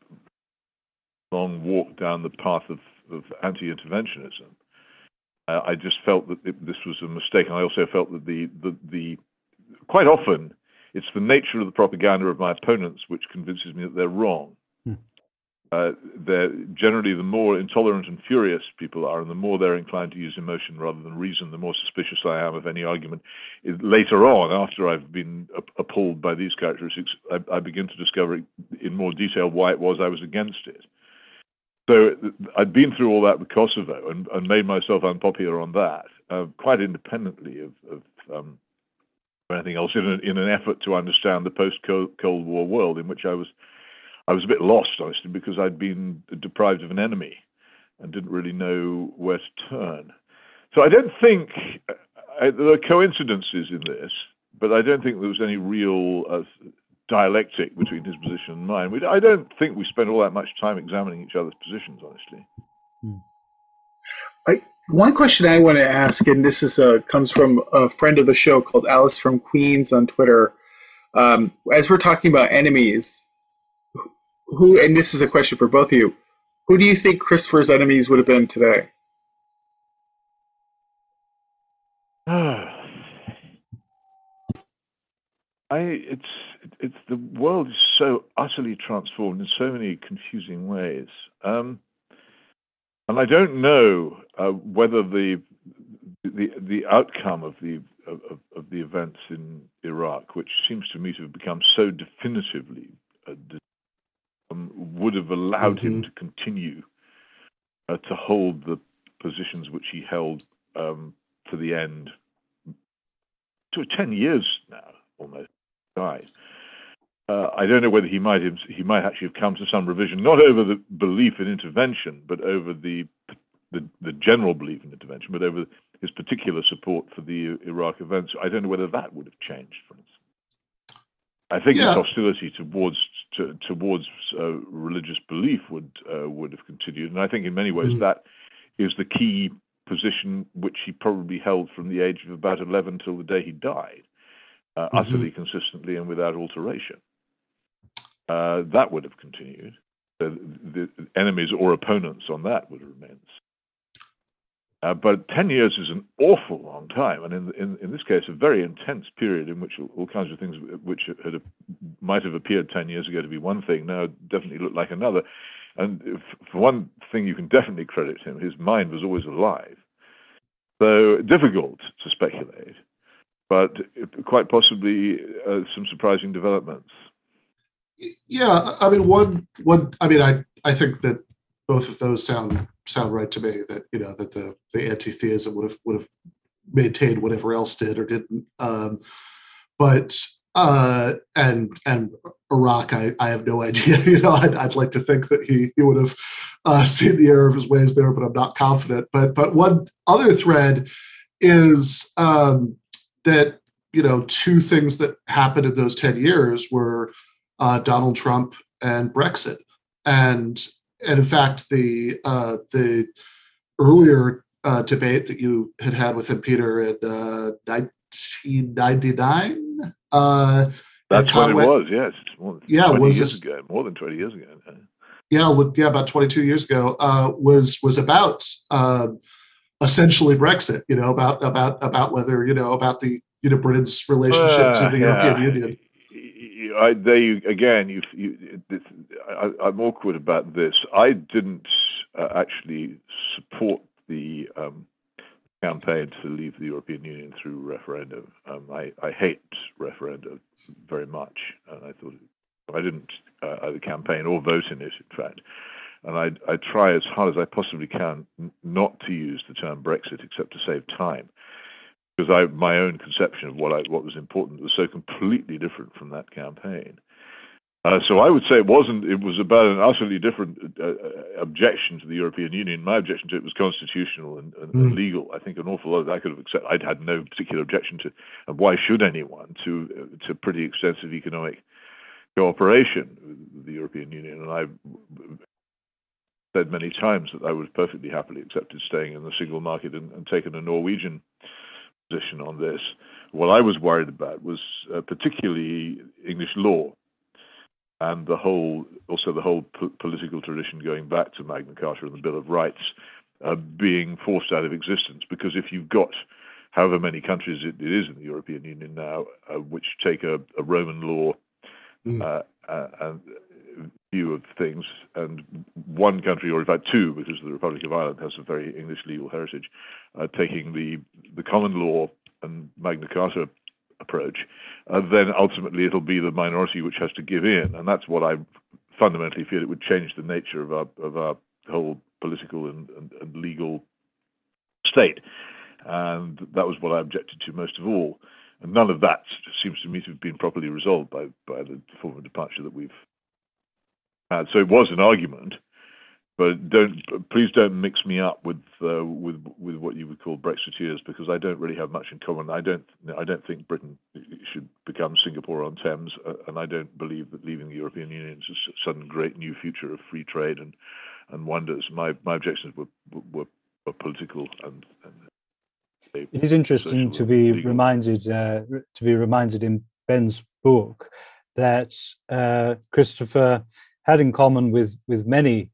walk down the path of anti-interventionism. I just felt that this was a mistake, and I also felt that the quite often it's the nature of the propaganda of my opponents which convinces me that they're wrong. They're generally, the more intolerant and furious people are, and the more they're inclined to use emotion rather than reason, the more suspicious I am of any argument. Later on, after I've been appalled by these characteristics, I begin to discover in more detail why it was I was against it. So I'd been through all that with Kosovo and made myself unpopular on that, quite independently of anything else, in an effort to understand the post-Cold War world in which I was a bit lost, honestly, because I'd been deprived of an enemy and didn't really know where to turn. So I don't think there are coincidences in this, but I don't think there was any real dialectic between his position and mine. I don't think we spent all that much time examining each other's positions, honestly. One question I want to ask, and this is comes from a friend of the show called Alice from Queens on Twitter. As we're talking about enemies, who, and this is a question for both of you, who do you think Christopher's enemies would have been today? It's the world is so utterly transformed in so many confusing ways, and I don't know whether the outcome of the events in Iraq, which seems to me to have become so definitively would have allowed him to continue to hold the positions which he held to the end, to 10 years now, almost died. I don't know whether he might actually have come to some revision, not over the belief in intervention, but over the general belief in intervention, but over his particular support for the Iraq events. I don't know whether that would have changed, for instance. I think his hostility towards religious belief would have continued, and I think in many ways that is the key position which he probably held from the age of about 11 till the day he died, utterly consistently and without alteration. That would have continued. The enemies or opponents on that would have remained. But 10 years is an awful long time, and in this case, a very intense period in which all kinds of things which might have appeared 10 years ago to be one thing now definitely look like another. And for one thing, you can definitely credit him. His mind was always alive. So difficult to speculate, but quite possibly some surprising developments. Yeah, I mean, I think that both of those sound right to me. That that the anti-theism would have maintained whatever else did or didn't. But Iraq, I have no idea. I'd like to think that he would have seen the error of his ways there, but I'm not confident. But one other thread is that two things that happened in those 10 years were Donald Trump and Brexit, and in fact the earlier debate that you had with him, Peter, in 1999. That's when it was. Yes, more than 20 years ago. More than 20 years ago. Yeah, about 22 years ago. Was about essentially Brexit. About whether about the Britain's relationship to the European Union. I'm awkward about this. I didn't actually support the campaign to leave the European Union through referendum. I hate referenda very much, and I thought I didn't either campaign or vote in it, in fact. And I try as hard as I possibly can not to use the term Brexit except to save time, because my own conception of what was important was so completely different from that campaign. So I would say it was about an utterly different objection to the European Union. My objection to it was constitutional and legal. I think an awful lot of that I could have accepted. I'd had no particular objection to, and why should anyone, to pretty extensive economic cooperation with the European Union. And I've said many times that I would perfectly happily accepted staying in the single market and taken a Norwegian position on this. What I was worried about was particularly English law, and the whole political tradition going back to Magna Carta and the Bill of Rights being forced out of existence. Because if you've got however many countries it is in the European Union now, which take a Roman law and view of things, and one country, or in fact two, because the Republic of Ireland has a very English legal heritage, taking the common law and Magna Carta approach, then ultimately it'll be the minority which has to give in, and that's what I fundamentally feel. It would change the nature of our whole political and legal state, and that was what I objected to most of all. And none of that seems to me to have been properly resolved by the form of departure that we've had. So it was an argument, but please don't mix me up with what you would call Brexiteers, because I don't really have much in common. I don't think Britain should become Singapore on Thames, and I don't believe that leaving the European Union is a sudden great new future of free trade and wonders. My objections were political and it is interesting to be reminded in Ben's book that Christopher had in common with many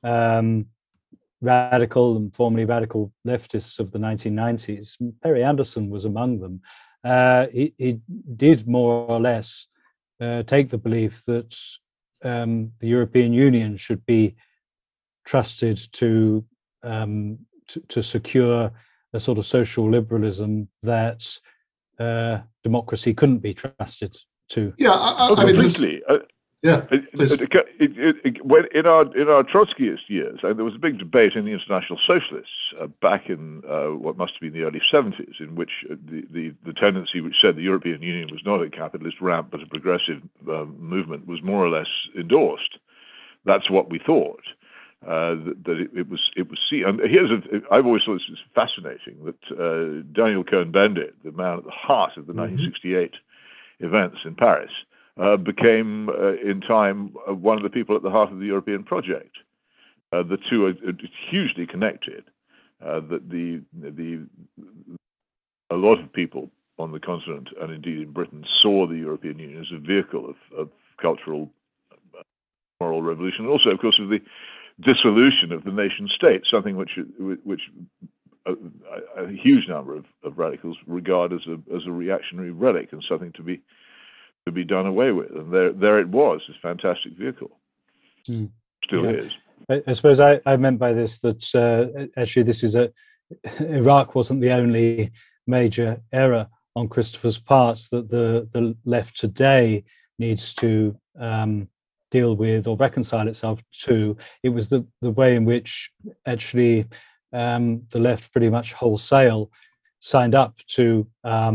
radical and formerly radical leftists of the 1990s. Perry Anderson was among them. He did more or less take the belief that the European Union should be trusted to secure a sort of social liberalism that democracy couldn't be trusted to. Yeah, I mean, completely. Yeah, when in our Trotskyist years, there was a big debate in the International Socialists back in what must have been the early 70s, in which the tendency which said the European Union was not a capitalist ramp but a progressive movement was more or less endorsed. That's what we thought. That it was seen. And I've always thought this is fascinating that Daniel Cohn-Bendit, the man at the heart of the 1968 events in Paris, became in time one of the people at the heart of the European project. The two are hugely connected. That a lot of people on the continent and indeed in Britain saw the European Union as a vehicle of cultural, moral revolution, and also, of course, of the dissolution of the nation state, something which a huge number of radicals regard as a reactionary relic and something to be done away with. And there it was, this fantastic vehicle. Still is. I suppose I meant by this that actually this is Iraq wasn't the only major error on Christopher's part that the left today needs to deal with or reconcile itself to. It was the way in which actually the left pretty much wholesale signed up to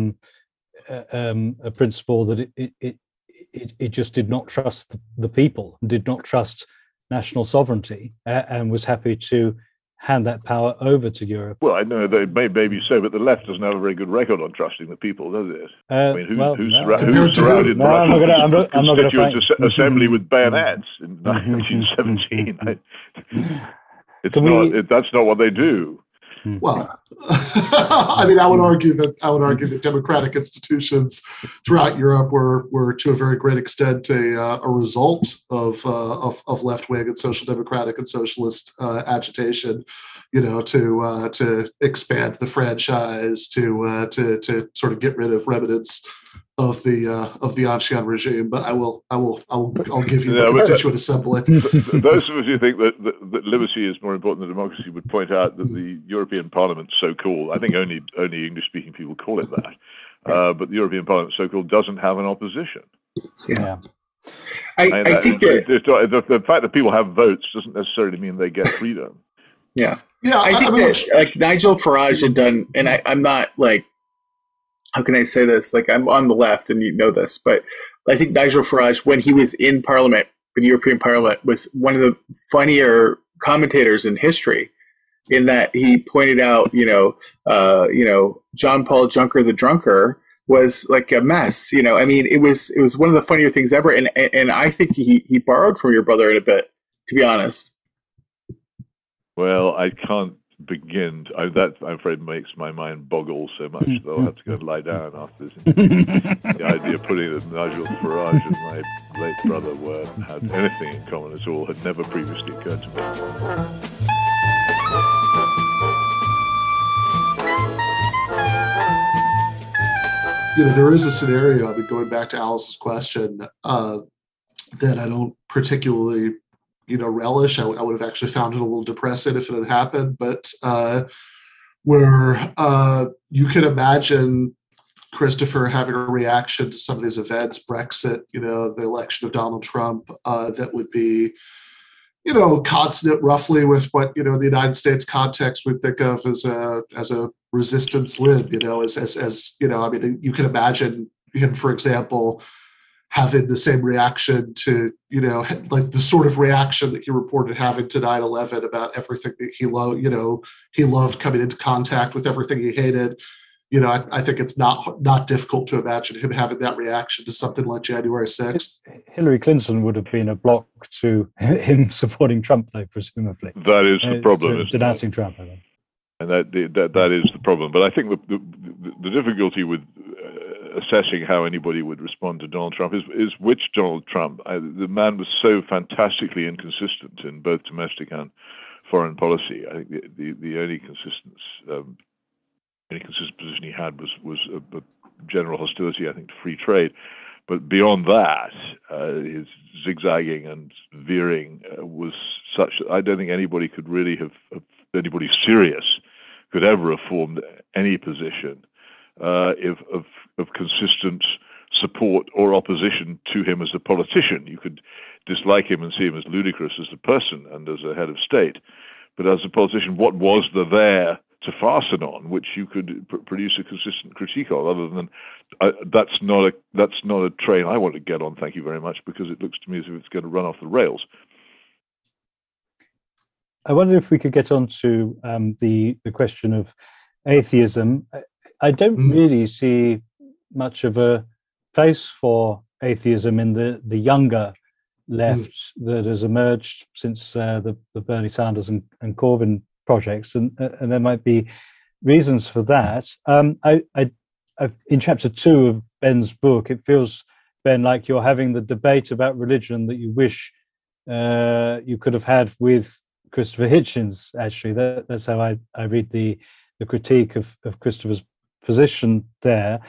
a principle that it just did not trust the people, did not trust national sovereignty, and was happy to hand that power over to Europe. Well, I know that maybe so, but the left doesn't have a very good record on trusting the people, does it? I mean, who's surrounded the Constituent Assembly with bayonets in 1917? That's not what they do. Well, I mean, I would argue that democratic institutions throughout Europe were to a very great extent a result of left-wing and social democratic and socialist agitation, to expand the franchise, to sort of get rid of remnants of the Anshan regime, but I'll give you the Yeah, Constituent Assembly. Those of us who think that liberty is more important than democracy would point out that the European Parliament, so-called, I think only English-speaking people call it that, but the European Parliament, so-called, doesn't have an opposition. Yeah. I think that the fact that people have votes doesn't necessarily mean they get freedom. Yeah. Yeah, I think that like Nigel Farage had done, and I'm not like, how can I say this? Like, I'm on the left, and you know this, but I think Nigel Farage, when he was in Parliament, the European Parliament, was one of the funnier commentators in history, in that he pointed out, John Paul Juncker the Drunker was like a mess. I mean, it was one of the funnier things ever, and I think he borrowed from your brother in a bit, to be honest. Well, I can't begin. That, I'm afraid, makes my mind boggle so much that I'll have to go and lie down after this. The idea of putting that Nigel Farage and my late brother had anything in common at all had never previously occurred to me. There is a scenario, I mean, going back to Alice's question, that I don't particularly relish. I would have actually found it a little depressing if it had happened, but where you could imagine Christopher having a reaction to some of these events, Brexit, the election of Donald Trump, that would be, consonant roughly with what, the United States context would think of as a resistance lib, as I mean, you can imagine him, for example, having the same reaction to, like the sort of reaction that he reported having to 9/11 about everything that he loved coming into contact with everything he hated. I think it's not difficult to imagine him having that reaction to something like January 6th. Hillary Clinton would have been a block to him supporting Trump, though, presumably. That is the problem. Denouncing Trump, I think. And that is the problem. But I think the difficulty with assessing how anybody would respond to Donald Trump is which Donald Trump. The man was so fantastically inconsistent in both domestic and foreign policy. I think the only consistent position he had was a general hostility, I think, to free trade. But beyond that, his zigzagging and veering was such that I don't think anybody could really anybody serious could ever have formed any position of consistent support or opposition to him as a politician. You could dislike him and see him as ludicrous as a person and as a head of state, but as a politician, what was there to fasten on which you could produce a consistent critique of, other than that's not a train I want to get on, thank you very much, because it looks to me as if it's going to run off the rails. I wonder if we could get on to the question of atheism. I don't really see much of a place for atheism in the younger left that has emerged since the Bernie Sanders and Corbyn projects, and there might be reasons for that. In chapter 2 of Ben's book, it feels, Ben, like you're having the debate about religion that you wish you could have had with Christopher Hitchens. Actually, that's how I read the critique of Christopher's position there.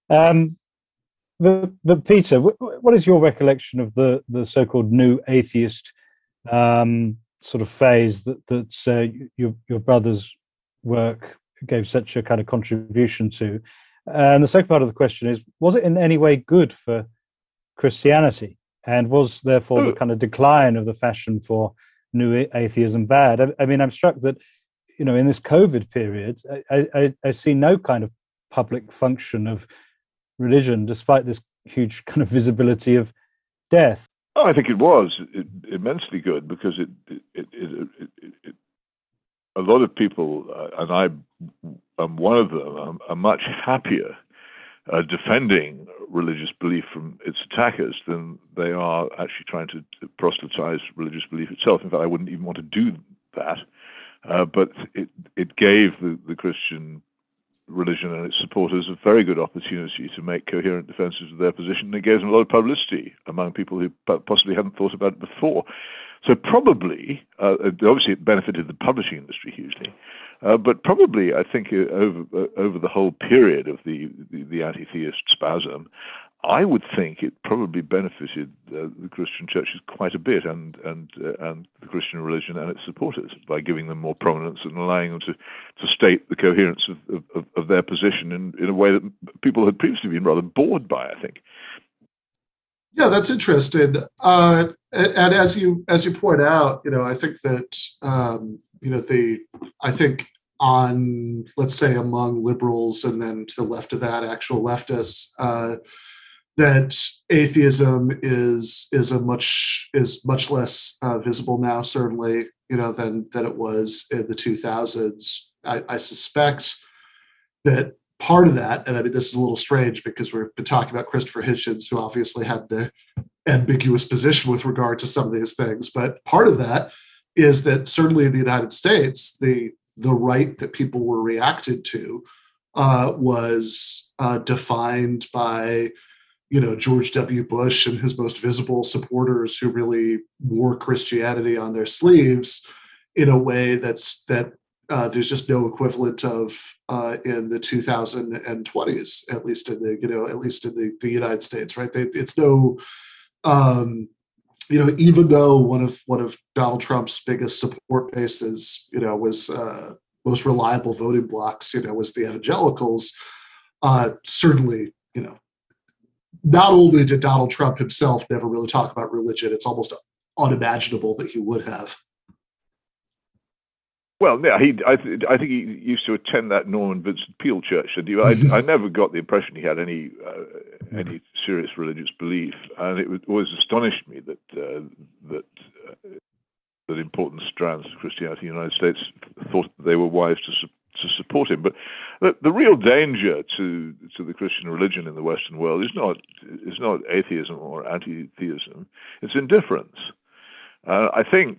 But Peter, what is your recollection of the so-called new atheist sort of phase that your brother's work gave such a kind of contribution to? And the second part of the question is, was it in any way good for Christianity? And was therefore the kind of decline of the fashion for new atheism bad? I mean, I'm struck that, in this COVID period, I see no kind of public function of religion, despite this huge kind of visibility of death. Oh, I think it was immensely good, because a lot of people, and I am one of them, are much happier defending religious belief from its attackers than they are actually trying to proselytize religious belief itself. In fact, I wouldn't even want to do that. But it gave the Christian religion and its supporters a very good opportunity to make coherent defenses of their position. It gave them a lot of publicity among people who possibly hadn't thought about it before. So probably, obviously it benefited the publishing industry hugely, but probably I think over the whole period of the anti-theist spasm, I would think it probably benefited the Christian churches quite a bit, and the Christian religion and its supporters, by giving them more prominence and allowing them to state the coherence of their position in a way that people had previously been rather bored by, I think. Yeah, that's interesting. And as you point out, I think that I think on, let's say, among liberals and then to the left of that, actual leftists, that atheism is much less visible now, certainly, than it was in the 2000s. I suspect that part of that, and I mean, this is a little strange because we've been talking about Christopher Hitchens, who obviously had an ambiguous position with regard to some of these things, but part of that is that certainly in the United States, the right that people were reacted to was defined by George W. Bush and his most visible supporters, who really wore Christianity on their sleeves in a way that there's just no equivalent of in the 2020s, at least in the United States, right? It's no, even though one of Donald Trump's biggest support bases, was most reliable voting blocks, was the evangelicals. Certainly, not only did Donald Trump himself never really talk about religion, it's almost unimaginable that he would have. Well, yeah, I think he used to attend that Norman Vincent Peale church, and I never got the impression he had any serious religious belief, and it always astonished me that important strands of Christianity in the United States thought that they were wise to support him. But the real danger to the Christian religion in the Western world is not atheism or anti-theism; it's indifference. I think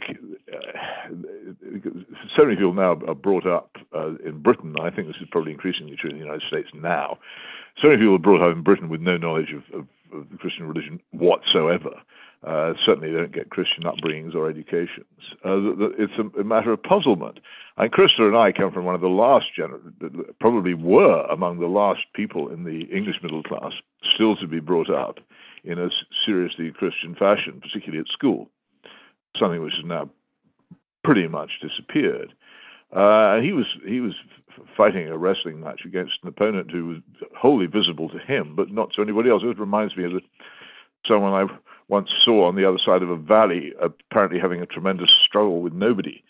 so many people now are brought up in Britain. I think this is probably increasingly true in the United States now. So many people are brought up in Britain with no knowledge of the Christian religion whatsoever. Certainly they don't get Christian upbringings or educations. It's a matter of puzzlement. And Krista and I come from one of the last probably were among the last people in the English middle class still to be brought up in a seriously Christian fashion, particularly at school, something which has now pretty much disappeared. He was fighting a wrestling match against an opponent who was wholly visible to him, but not to anybody else. It reminds me of someone I once saw on the other side of a valley, apparently having a tremendous struggle with nobody,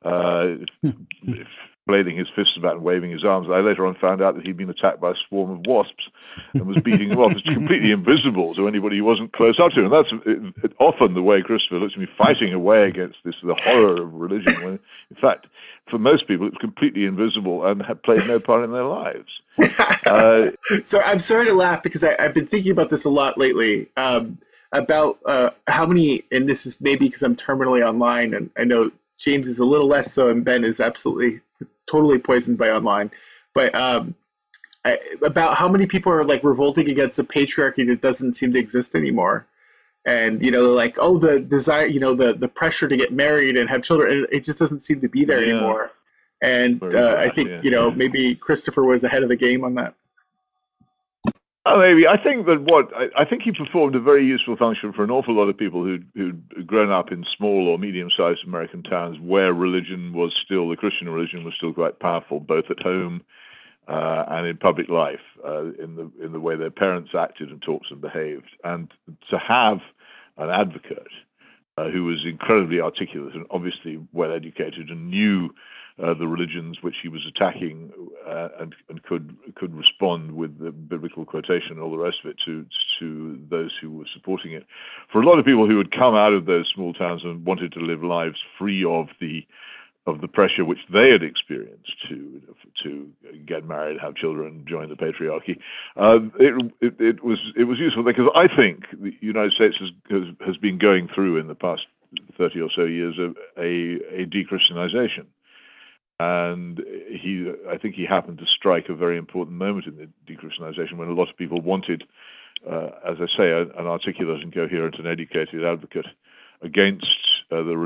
blading his fists about and waving his arms. I later on found out that he'd been attacked by a swarm of wasps and was beating them off. It's completely invisible to anybody who wasn't close up to him. And that's often the way Christopher looks at me, fighting away against the horror of religion, when in fact, for most people, it's completely invisible and had played no part in their lives. So I'm sorry to laugh because I've been thinking about this a lot lately, about how many, and this is maybe because I'm terminally online, and I know James is a little less so, and Ben is absolutely totally poisoned by online, but about how many people are like revolting against a patriarchy that doesn't seem to exist anymore. And, like, oh, the desire, the pressure to get married and have children, it just doesn't seem to be there anymore. And I think, maybe Christopher was ahead of the game on that. Oh, maybe. I think that I think he performed a very useful function for an awful lot of people who'd grown up in small or medium-sized American towns where the Christian religion was still quite powerful, both at home and in public life, in the way their parents acted and talked and behaved. And to have an advocate who was incredibly articulate and obviously well-educated and knew the religions which he was attacking and could respond with the biblical quotation and all the rest of it to those who were supporting it. For a lot of people who had come out of those small towns and wanted to live lives free of the pressure which they had experienced to get married, have children, join the patriarchy, it was useful because I think the United States has been going through in the past 30 or so years a de-Christianization. And I think he happened to strike a very important moment in the dechristianization when a lot of people wanted, as I say, an articulate and coherent and educated advocate against the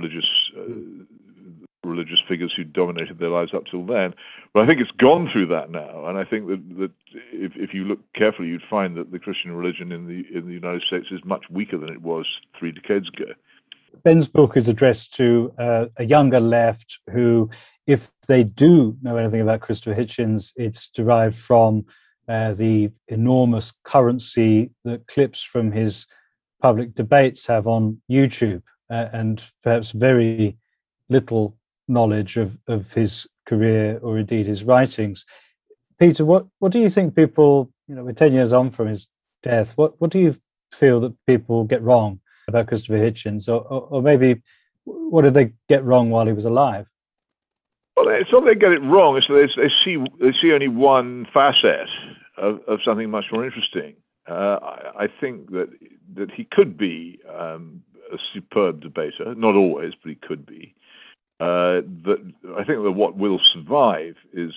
religious figures who dominated their lives up till then. But I think it's gone through that now, and I think that if you look carefully, you'd find that the Christian religion in the United States is much weaker than it was 3 decades ago. Ben's book is addressed to a younger left who, if they do know anything about Christopher Hitchens, it's derived from the enormous currency that clips from his public debates have on YouTube, and perhaps very little knowledge of his career or indeed his writings. Peter, what do you think people, we're 10 years on from his death, what do you feel that people get wrong about Christopher Hitchens, or maybe what did they get wrong while he was alive? Well, it's not they get it wrong. It's they see only one facet of something much more interesting. I think that he could be a superb debater. Not always, but he could be. I think that what will survive is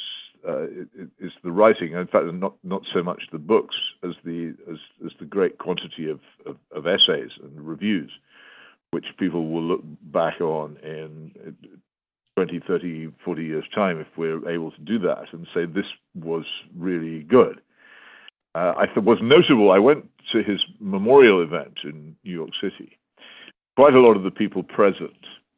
the writing. In fact, not so much the books as the great quantity of essays and reviews, which people will look back on in 20, 30, 40 years' time if we're able to do that and say this was really good. I thought was notable. I went to his memorial event in New York City. Quite a lot of the people present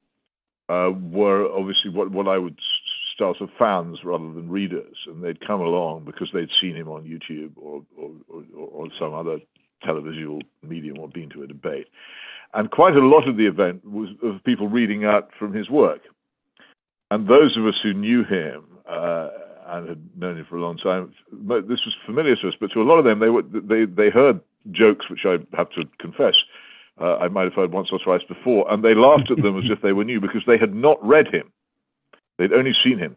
were obviously what I would start as fans rather than readers, and they'd come along because they'd seen him on YouTube or some other televisual medium or been to a debate. And quite a lot of the event was of people reading out from his work. And those of us who knew him and had known him for a long time, this was familiar to us. But to a lot of them, they heard jokes which I have to confess I might have heard once or twice before, and they laughed at them as if they were new because they had not read him; they'd only seen him.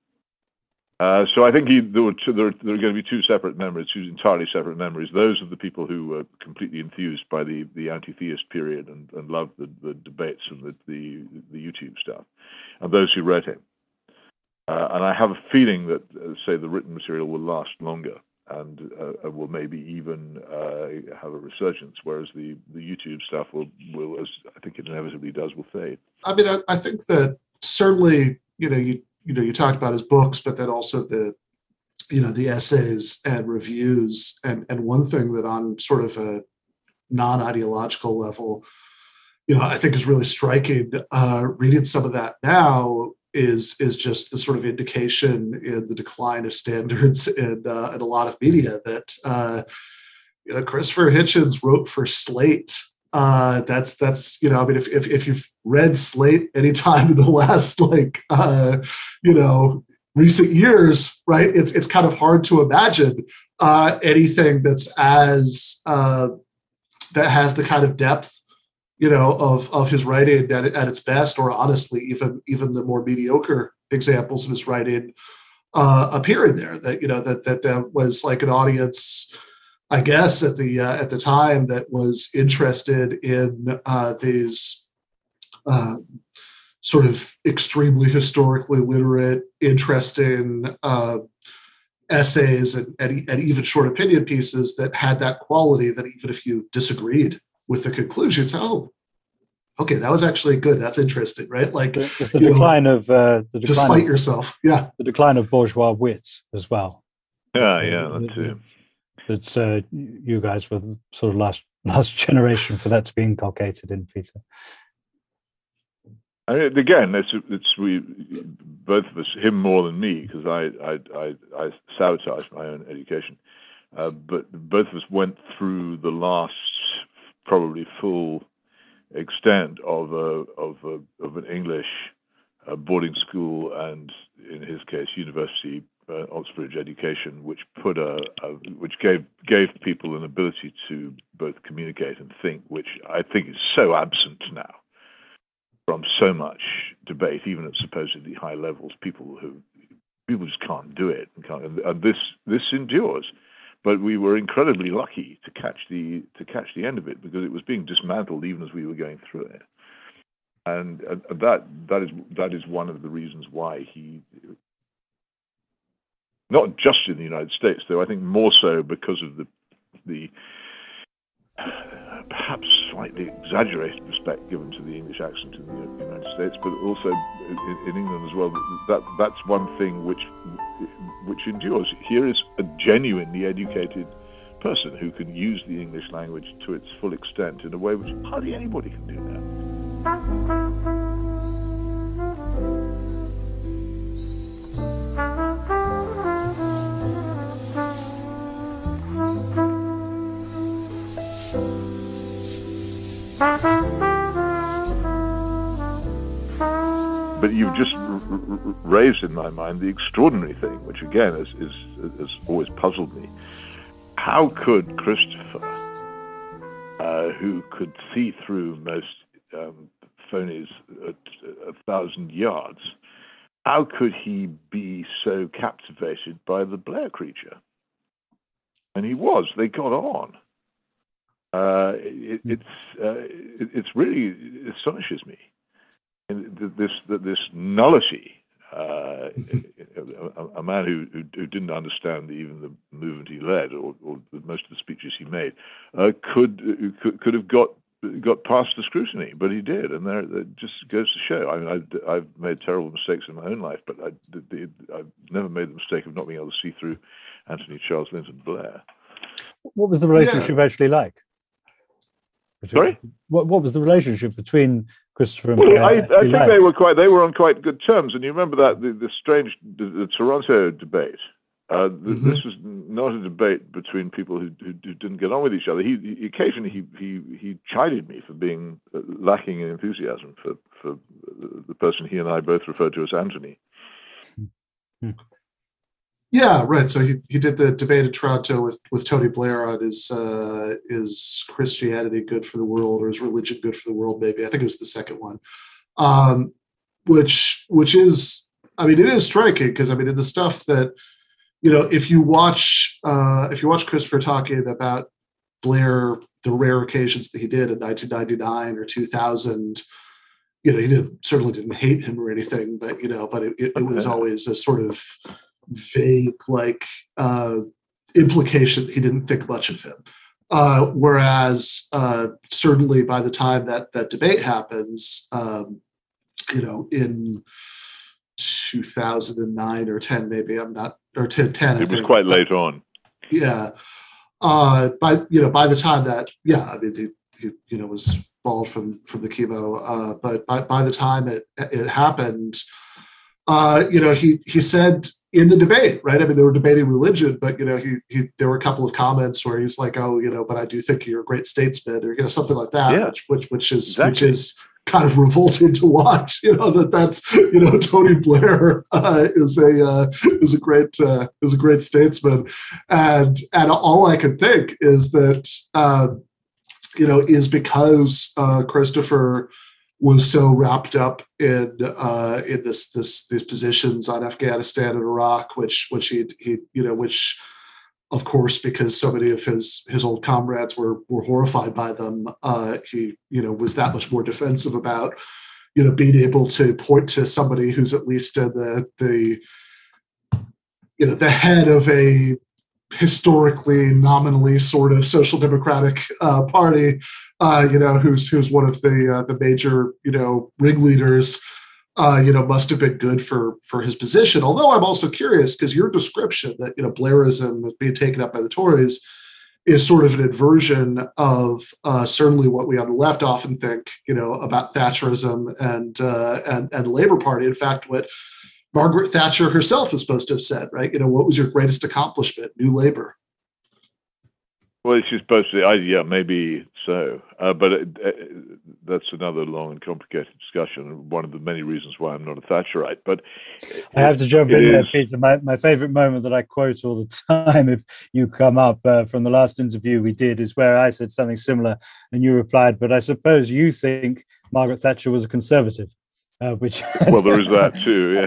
So I think there are going to be two entirely separate memories. Those of the people who were completely enthused by the anti-theist period and loved the debates and the YouTube stuff, and those who read him. And I have a feeling that, say, the written material will last longer and will maybe even have a resurgence, whereas the YouTube stuff will, as I think it inevitably does, will fade. I mean, I think that certainly, you talked about his books, but then also the essays and reviews. And one thing that on sort of a non-ideological level, I think is really striking, reading some of that now is just the sort of indication in the decline of standards in a lot of media that, Christopher Hitchens wrote for Slate. That's I mean, if you've read Slate anytime in the last recent years, right? It's kind of hard to imagine anything that's as that has the kind of depth of his writing at its best, or honestly, even the more mediocre examples of his writing appear in there. That was like an audience, I guess, at the time that was interested in these sort of extremely historically literate, interesting essays and even short opinion pieces that had that quality that even if you disagreed with the conclusions, okay, that was actually good. That's interesting, right? Like it's the decline of despite yourself, yeah, the decline of bourgeois wit as well. Yeah, that too. That you guys were the sort of last generation for that to be inculcated in, Peter. I mean, again, it's we both of us, him more than me, because I sabotaged my own education. But both of us went through the last probably full extent of an English boarding school and, in his case, university Oxbridge education, which which gave people an ability to both communicate and think, which I think is so absent now from so much debate, even at supposedly high levels. People just can't do it, and this endures. But we were incredibly lucky to catch the end of it, because it was being dismantled even as we were going through it, and that is one of the reasons why he not just in the United States, though I think more so because of the perhaps slightly exaggerated respect given to the English accent in the United States, but also in England as well. That's one thing which endures. Here is a genuinely educated person who can use the English language to its full extent in a way which hardly anybody can do now. But you've just raised in my mind the extraordinary thing, which again has always puzzled me. How could Christopher, who could see through most phonies at 1,000 yards, how could he be so captivated by the Blair creature? And he was. They got on. It's really astonishes me. This nullity, a man who didn't understand even the movement he led or most of the speeches he made, could have got past the scrutiny, but he did, and that just goes to show. I mean, I've made terrible mistakes in my own life, but I've never made the mistake of not being able to see through Anthony Charles Linton Blair. What was the relationship actually like? Sorry? What was the relationship between Christopher and Well, Blair? I think they were on quite good terms, and you remember that the strange Toronto debate. This was not a debate between people who didn't get on with each other. He occasionally he chided me for being lacking in enthusiasm for the person he and I both referred to as Anthony. Yeah, right. So he did the debate in Toronto with Tony Blair on is Christianity good for the world, or is religion good for the world? Maybe I think it was the second one, which is, I mean, it is striking because I mean, in the stuff that, you know, if you watch Christopher talking about Blair, the rare occasions that he did in 1999 or 2000, you know, he certainly didn't hate him or anything, but you know, but it was always a sort of vague implication that he didn't think much of him. Whereas certainly by the time that debate happens, you know, in 2009 or 10, maybe I'm not, or 10. It was quite late on. Yeah. By the time that, yeah, I mean, he you know, was bald from the chemo. But by the time it happened, you know, he said in the debate, right? I mean, they were debating religion, but you know, there were a couple of comments where he's like, "Oh, you know, but I do think you're a great statesman," or you know, something like that, yeah. which is Exactly. which is kind of revolting to watch. You know, that's you know, Tony Blair is a great statesman, and all I can think is that you know, is because Christopher was so wrapped up in these positions on Afghanistan and Iraq, which he you know, which of course, because so many of his old comrades were horrified by them, he you know, was that much more defensive about, you know, being able to point to somebody who's at least the you know, the head of a historically nominally sort of social democratic party, you know, who's one of the major, you know, ringleaders, you know, must have been good for his position. Although I'm also curious because your description that, you know, Blairism is being taken up by the Tories is sort of an inversion of certainly what we on the left often think, you know, about Thatcherism and the Labour Party. In fact, what Margaret Thatcher herself is supposed to have said, right? You know, what was your greatest accomplishment? New Labour. Well, she's supposed to. Yeah, maybe so. But that's another long and complicated discussion. One of the many reasons why I'm not a Thatcherite. But I have to jump in there, Peter. My favorite moment that I quote all the time, if you come up from the last interview we did, is where I said something similar, and you replied, "But I suppose you think Margaret Thatcher was a Conservative." Which well, there is that too.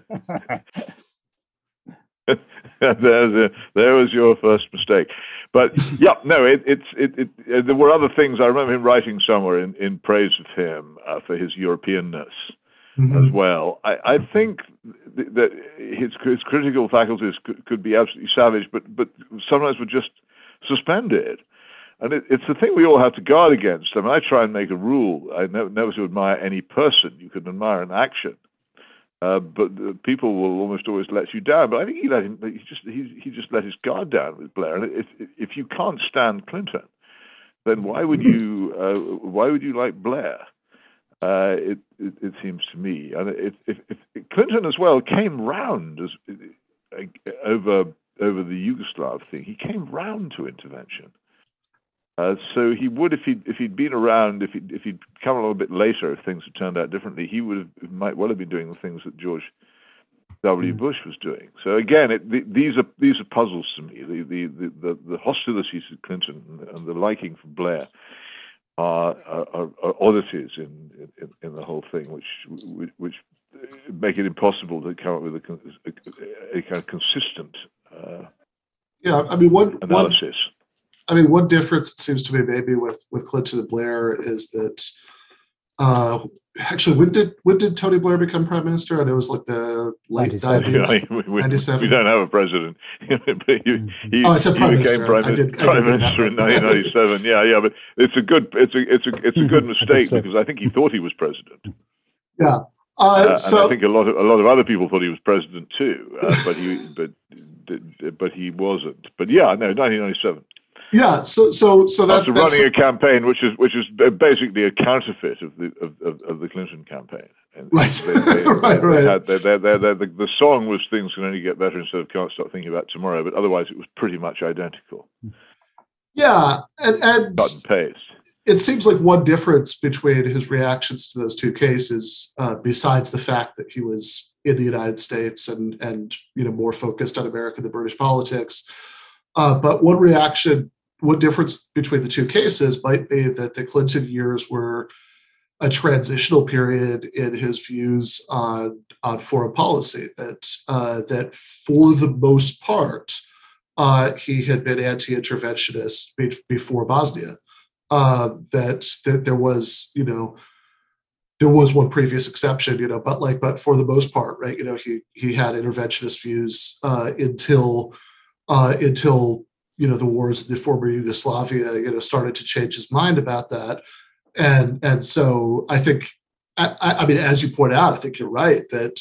Yes. There was your first mistake, but yeah, no. There were other things. I remember him writing somewhere in praise of him for his Europeanness as well. I think that his critical faculties could be absolutely savage, but sometimes would just suspend it. And it's the thing we all have to guard against. I mean, I try and make a rule. I never to admire any person. You can admire an action, but people will almost always let you down. But I think he just let his guard down with Blair. And if you can't stand Clinton, then why would you like Blair? It seems to me, and if Clinton as well came round over the Yugoslav thing, he came round to intervention. So he would, if he'd been around, if he'd come a little bit later, if things had turned out differently, he might well have been doing the things that George W. Bush was doing. So again, these are puzzles to me. The hostilities to Clinton and the liking for Blair are oddities in the whole thing, which make it impossible to come up with a kind of consistent analysis. One difference it seems to me maybe with Clinton and Blair is that actually when did Tony Blair become prime minister? I know it was like the late 90s. 97. We don't have a president. He became prime minister in 1997. Yeah, but it's a good mistake because I think he thought he was president. Yeah. And I think a lot of other people thought he was president too, but he wasn't. But yeah, no, 1997. Yeah, so that's running a campaign which is basically a counterfeit of the Clinton campaign. And right. The song was "Things Can Only Get Better" instead of "Can't Stop Thinking About Tomorrow," but otherwise it was pretty much identical. Yeah, and cut and paste. It seems like one difference between his reactions to those two cases, besides the fact that he was in the United States and more focused on American than British politics, but one difference between the two cases might be that the Clinton years were a transitional period in his views on foreign policy. That for the most part, he had been anti-interventionist before Bosnia. That there was one previous exception, but for the most part, right? He had interventionist views until the wars in the former Yugoslavia, started to change his mind about that. And so I think, as you point out, I think you're right that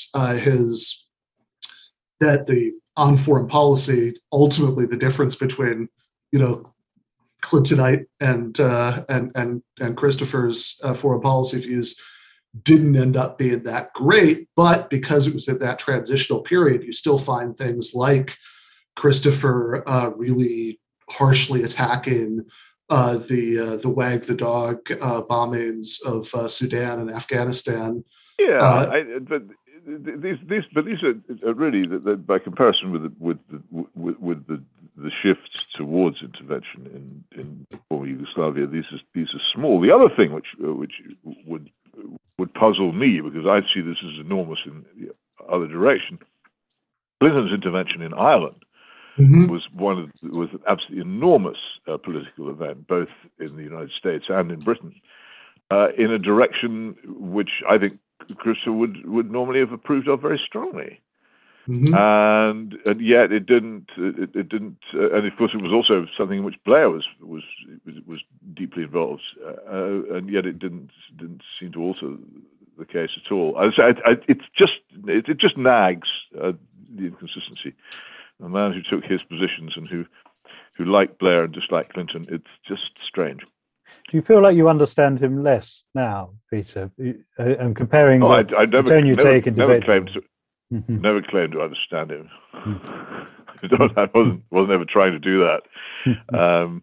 on foreign policy, ultimately the difference between, Clintonite and Christopher's foreign policy views didn't end up being that great, but because it was in that transitional period, you still find things like Christopher really harshly attacking the wag the dog bombings of Sudan and Afghanistan. Yeah, but these are really by comparison with the shifts towards intervention in former Yugoslavia. These are small. The other thing which would puzzle me, because I see this as enormous in the other direction, Clinton's intervention in Ireland was an absolutely enormous political event, both in the United States and in Britain, in a direction which I think Christopher would normally have approved of very strongly. And yet it didn't. And of course, it was also something in which Blair was deeply involved, and yet it didn't seem to alter the case at all. It just nags the inconsistency. A man who took his positions and who liked Blair and disliked Clinton, it's just strange. Do you feel like you understand him less now, Peter? And comparing the tone you take in debate. Never claimed to understand him. I wasn't ever trying to do that.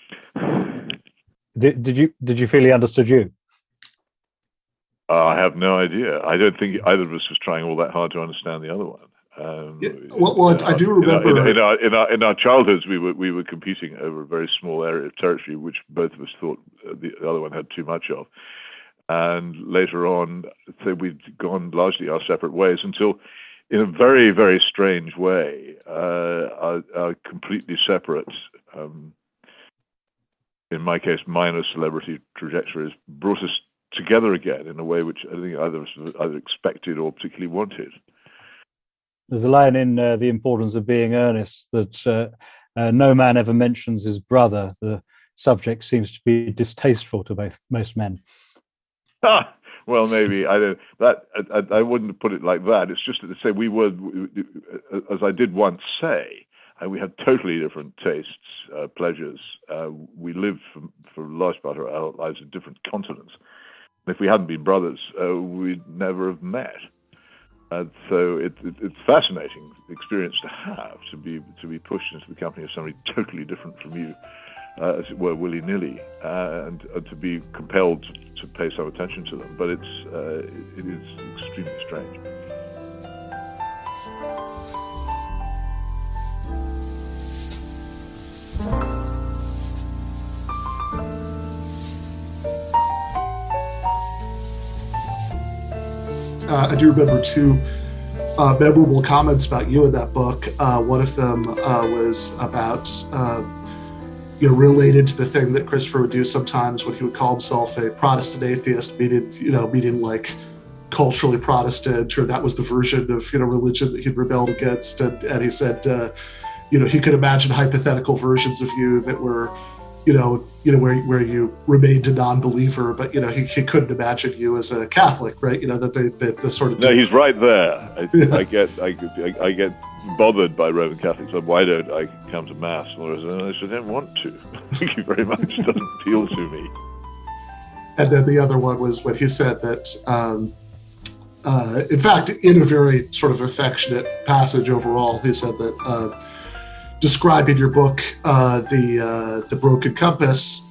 Did you feel he understood you? I have no idea. I don't think either of us was trying all that hard to understand the other one. I do remember in our childhoods we were competing over a very small area of territory, which both of us thought the other one had too much of. And later on, so we'd gone largely our separate ways until, in a very, very strange way, our completely separate, in my case, minor celebrity trajectories brought us together again in a way which I think either of us either expected or particularly wanted. there's a line in The Importance of Being Earnest that no man ever mentions his brother. The subject seems to be distasteful to most men. Well, maybe I don't. I wouldn't put it like that. It's just that to say we were, as I did once say, we had totally different tastes, pleasures. We lived for the large part of our lives in different continents. If we hadn't been brothers, we'd never have met. And so it's a fascinating experience to have, to be pushed into the company of somebody totally different from you, as it were, willy-nilly, and to be compelled to pay some attention to them. But it is extremely strange. I do remember two memorable comments about you in that book. One of them was about, related to the thing that Christopher would do sometimes when he would call himself a Protestant atheist, meaning like culturally Protestant, or that was the version of religion that he'd rebelled against. And he said, he could imagine hypothetical versions of you that were, where you remained a non-believer, but he couldn't imagine you as a Catholic, right? That the sort of. No, he's right there. I get bothered by Roman Catholics. So why don't I come to Mass? Whereas I don't want to. Thank you very much. It doesn't appeal to me. And then the other one was when he said that, in fact, in a very sort of affectionate passage overall, he said that. Describing your book, the Broken Compass,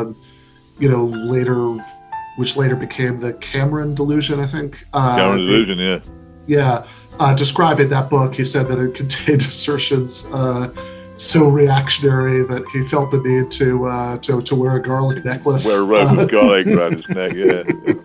which later became the Cameron Delusion, I think. Cameron Delusion, yeah. Yeah, describing that book, he said that it contained assertions so reactionary that he felt the need to wear a garlic necklace. Wear a rope of garlic around his neck, yeah.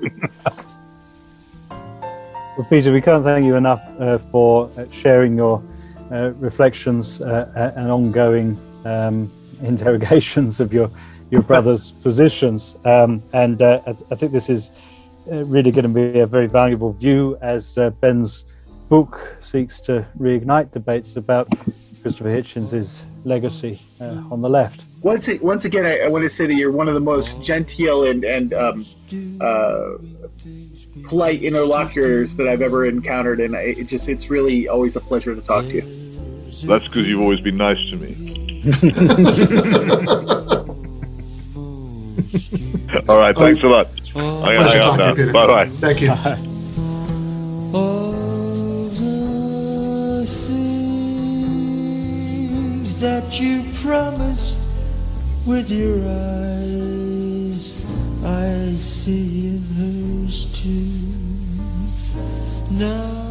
Well, Peter, we can't thank you enough for sharing your reflections and ongoing interrogations of your brother's positions. And I think this is really going to be a very valuable view as Ben's book seeks to reignite debates about Christopher Hitchens' legacy on the left. Once again, I want to say that you're one of the most genteel and polite interlocutors that I've ever encountered, and it's really always a pleasure to talk to you. That's because you've always been nice to me. All right, thanks a lot. Pleasure talking to you, Peter. Bye-bye. Thank you. All the things that you promised with your eyes, I see in hers too. Now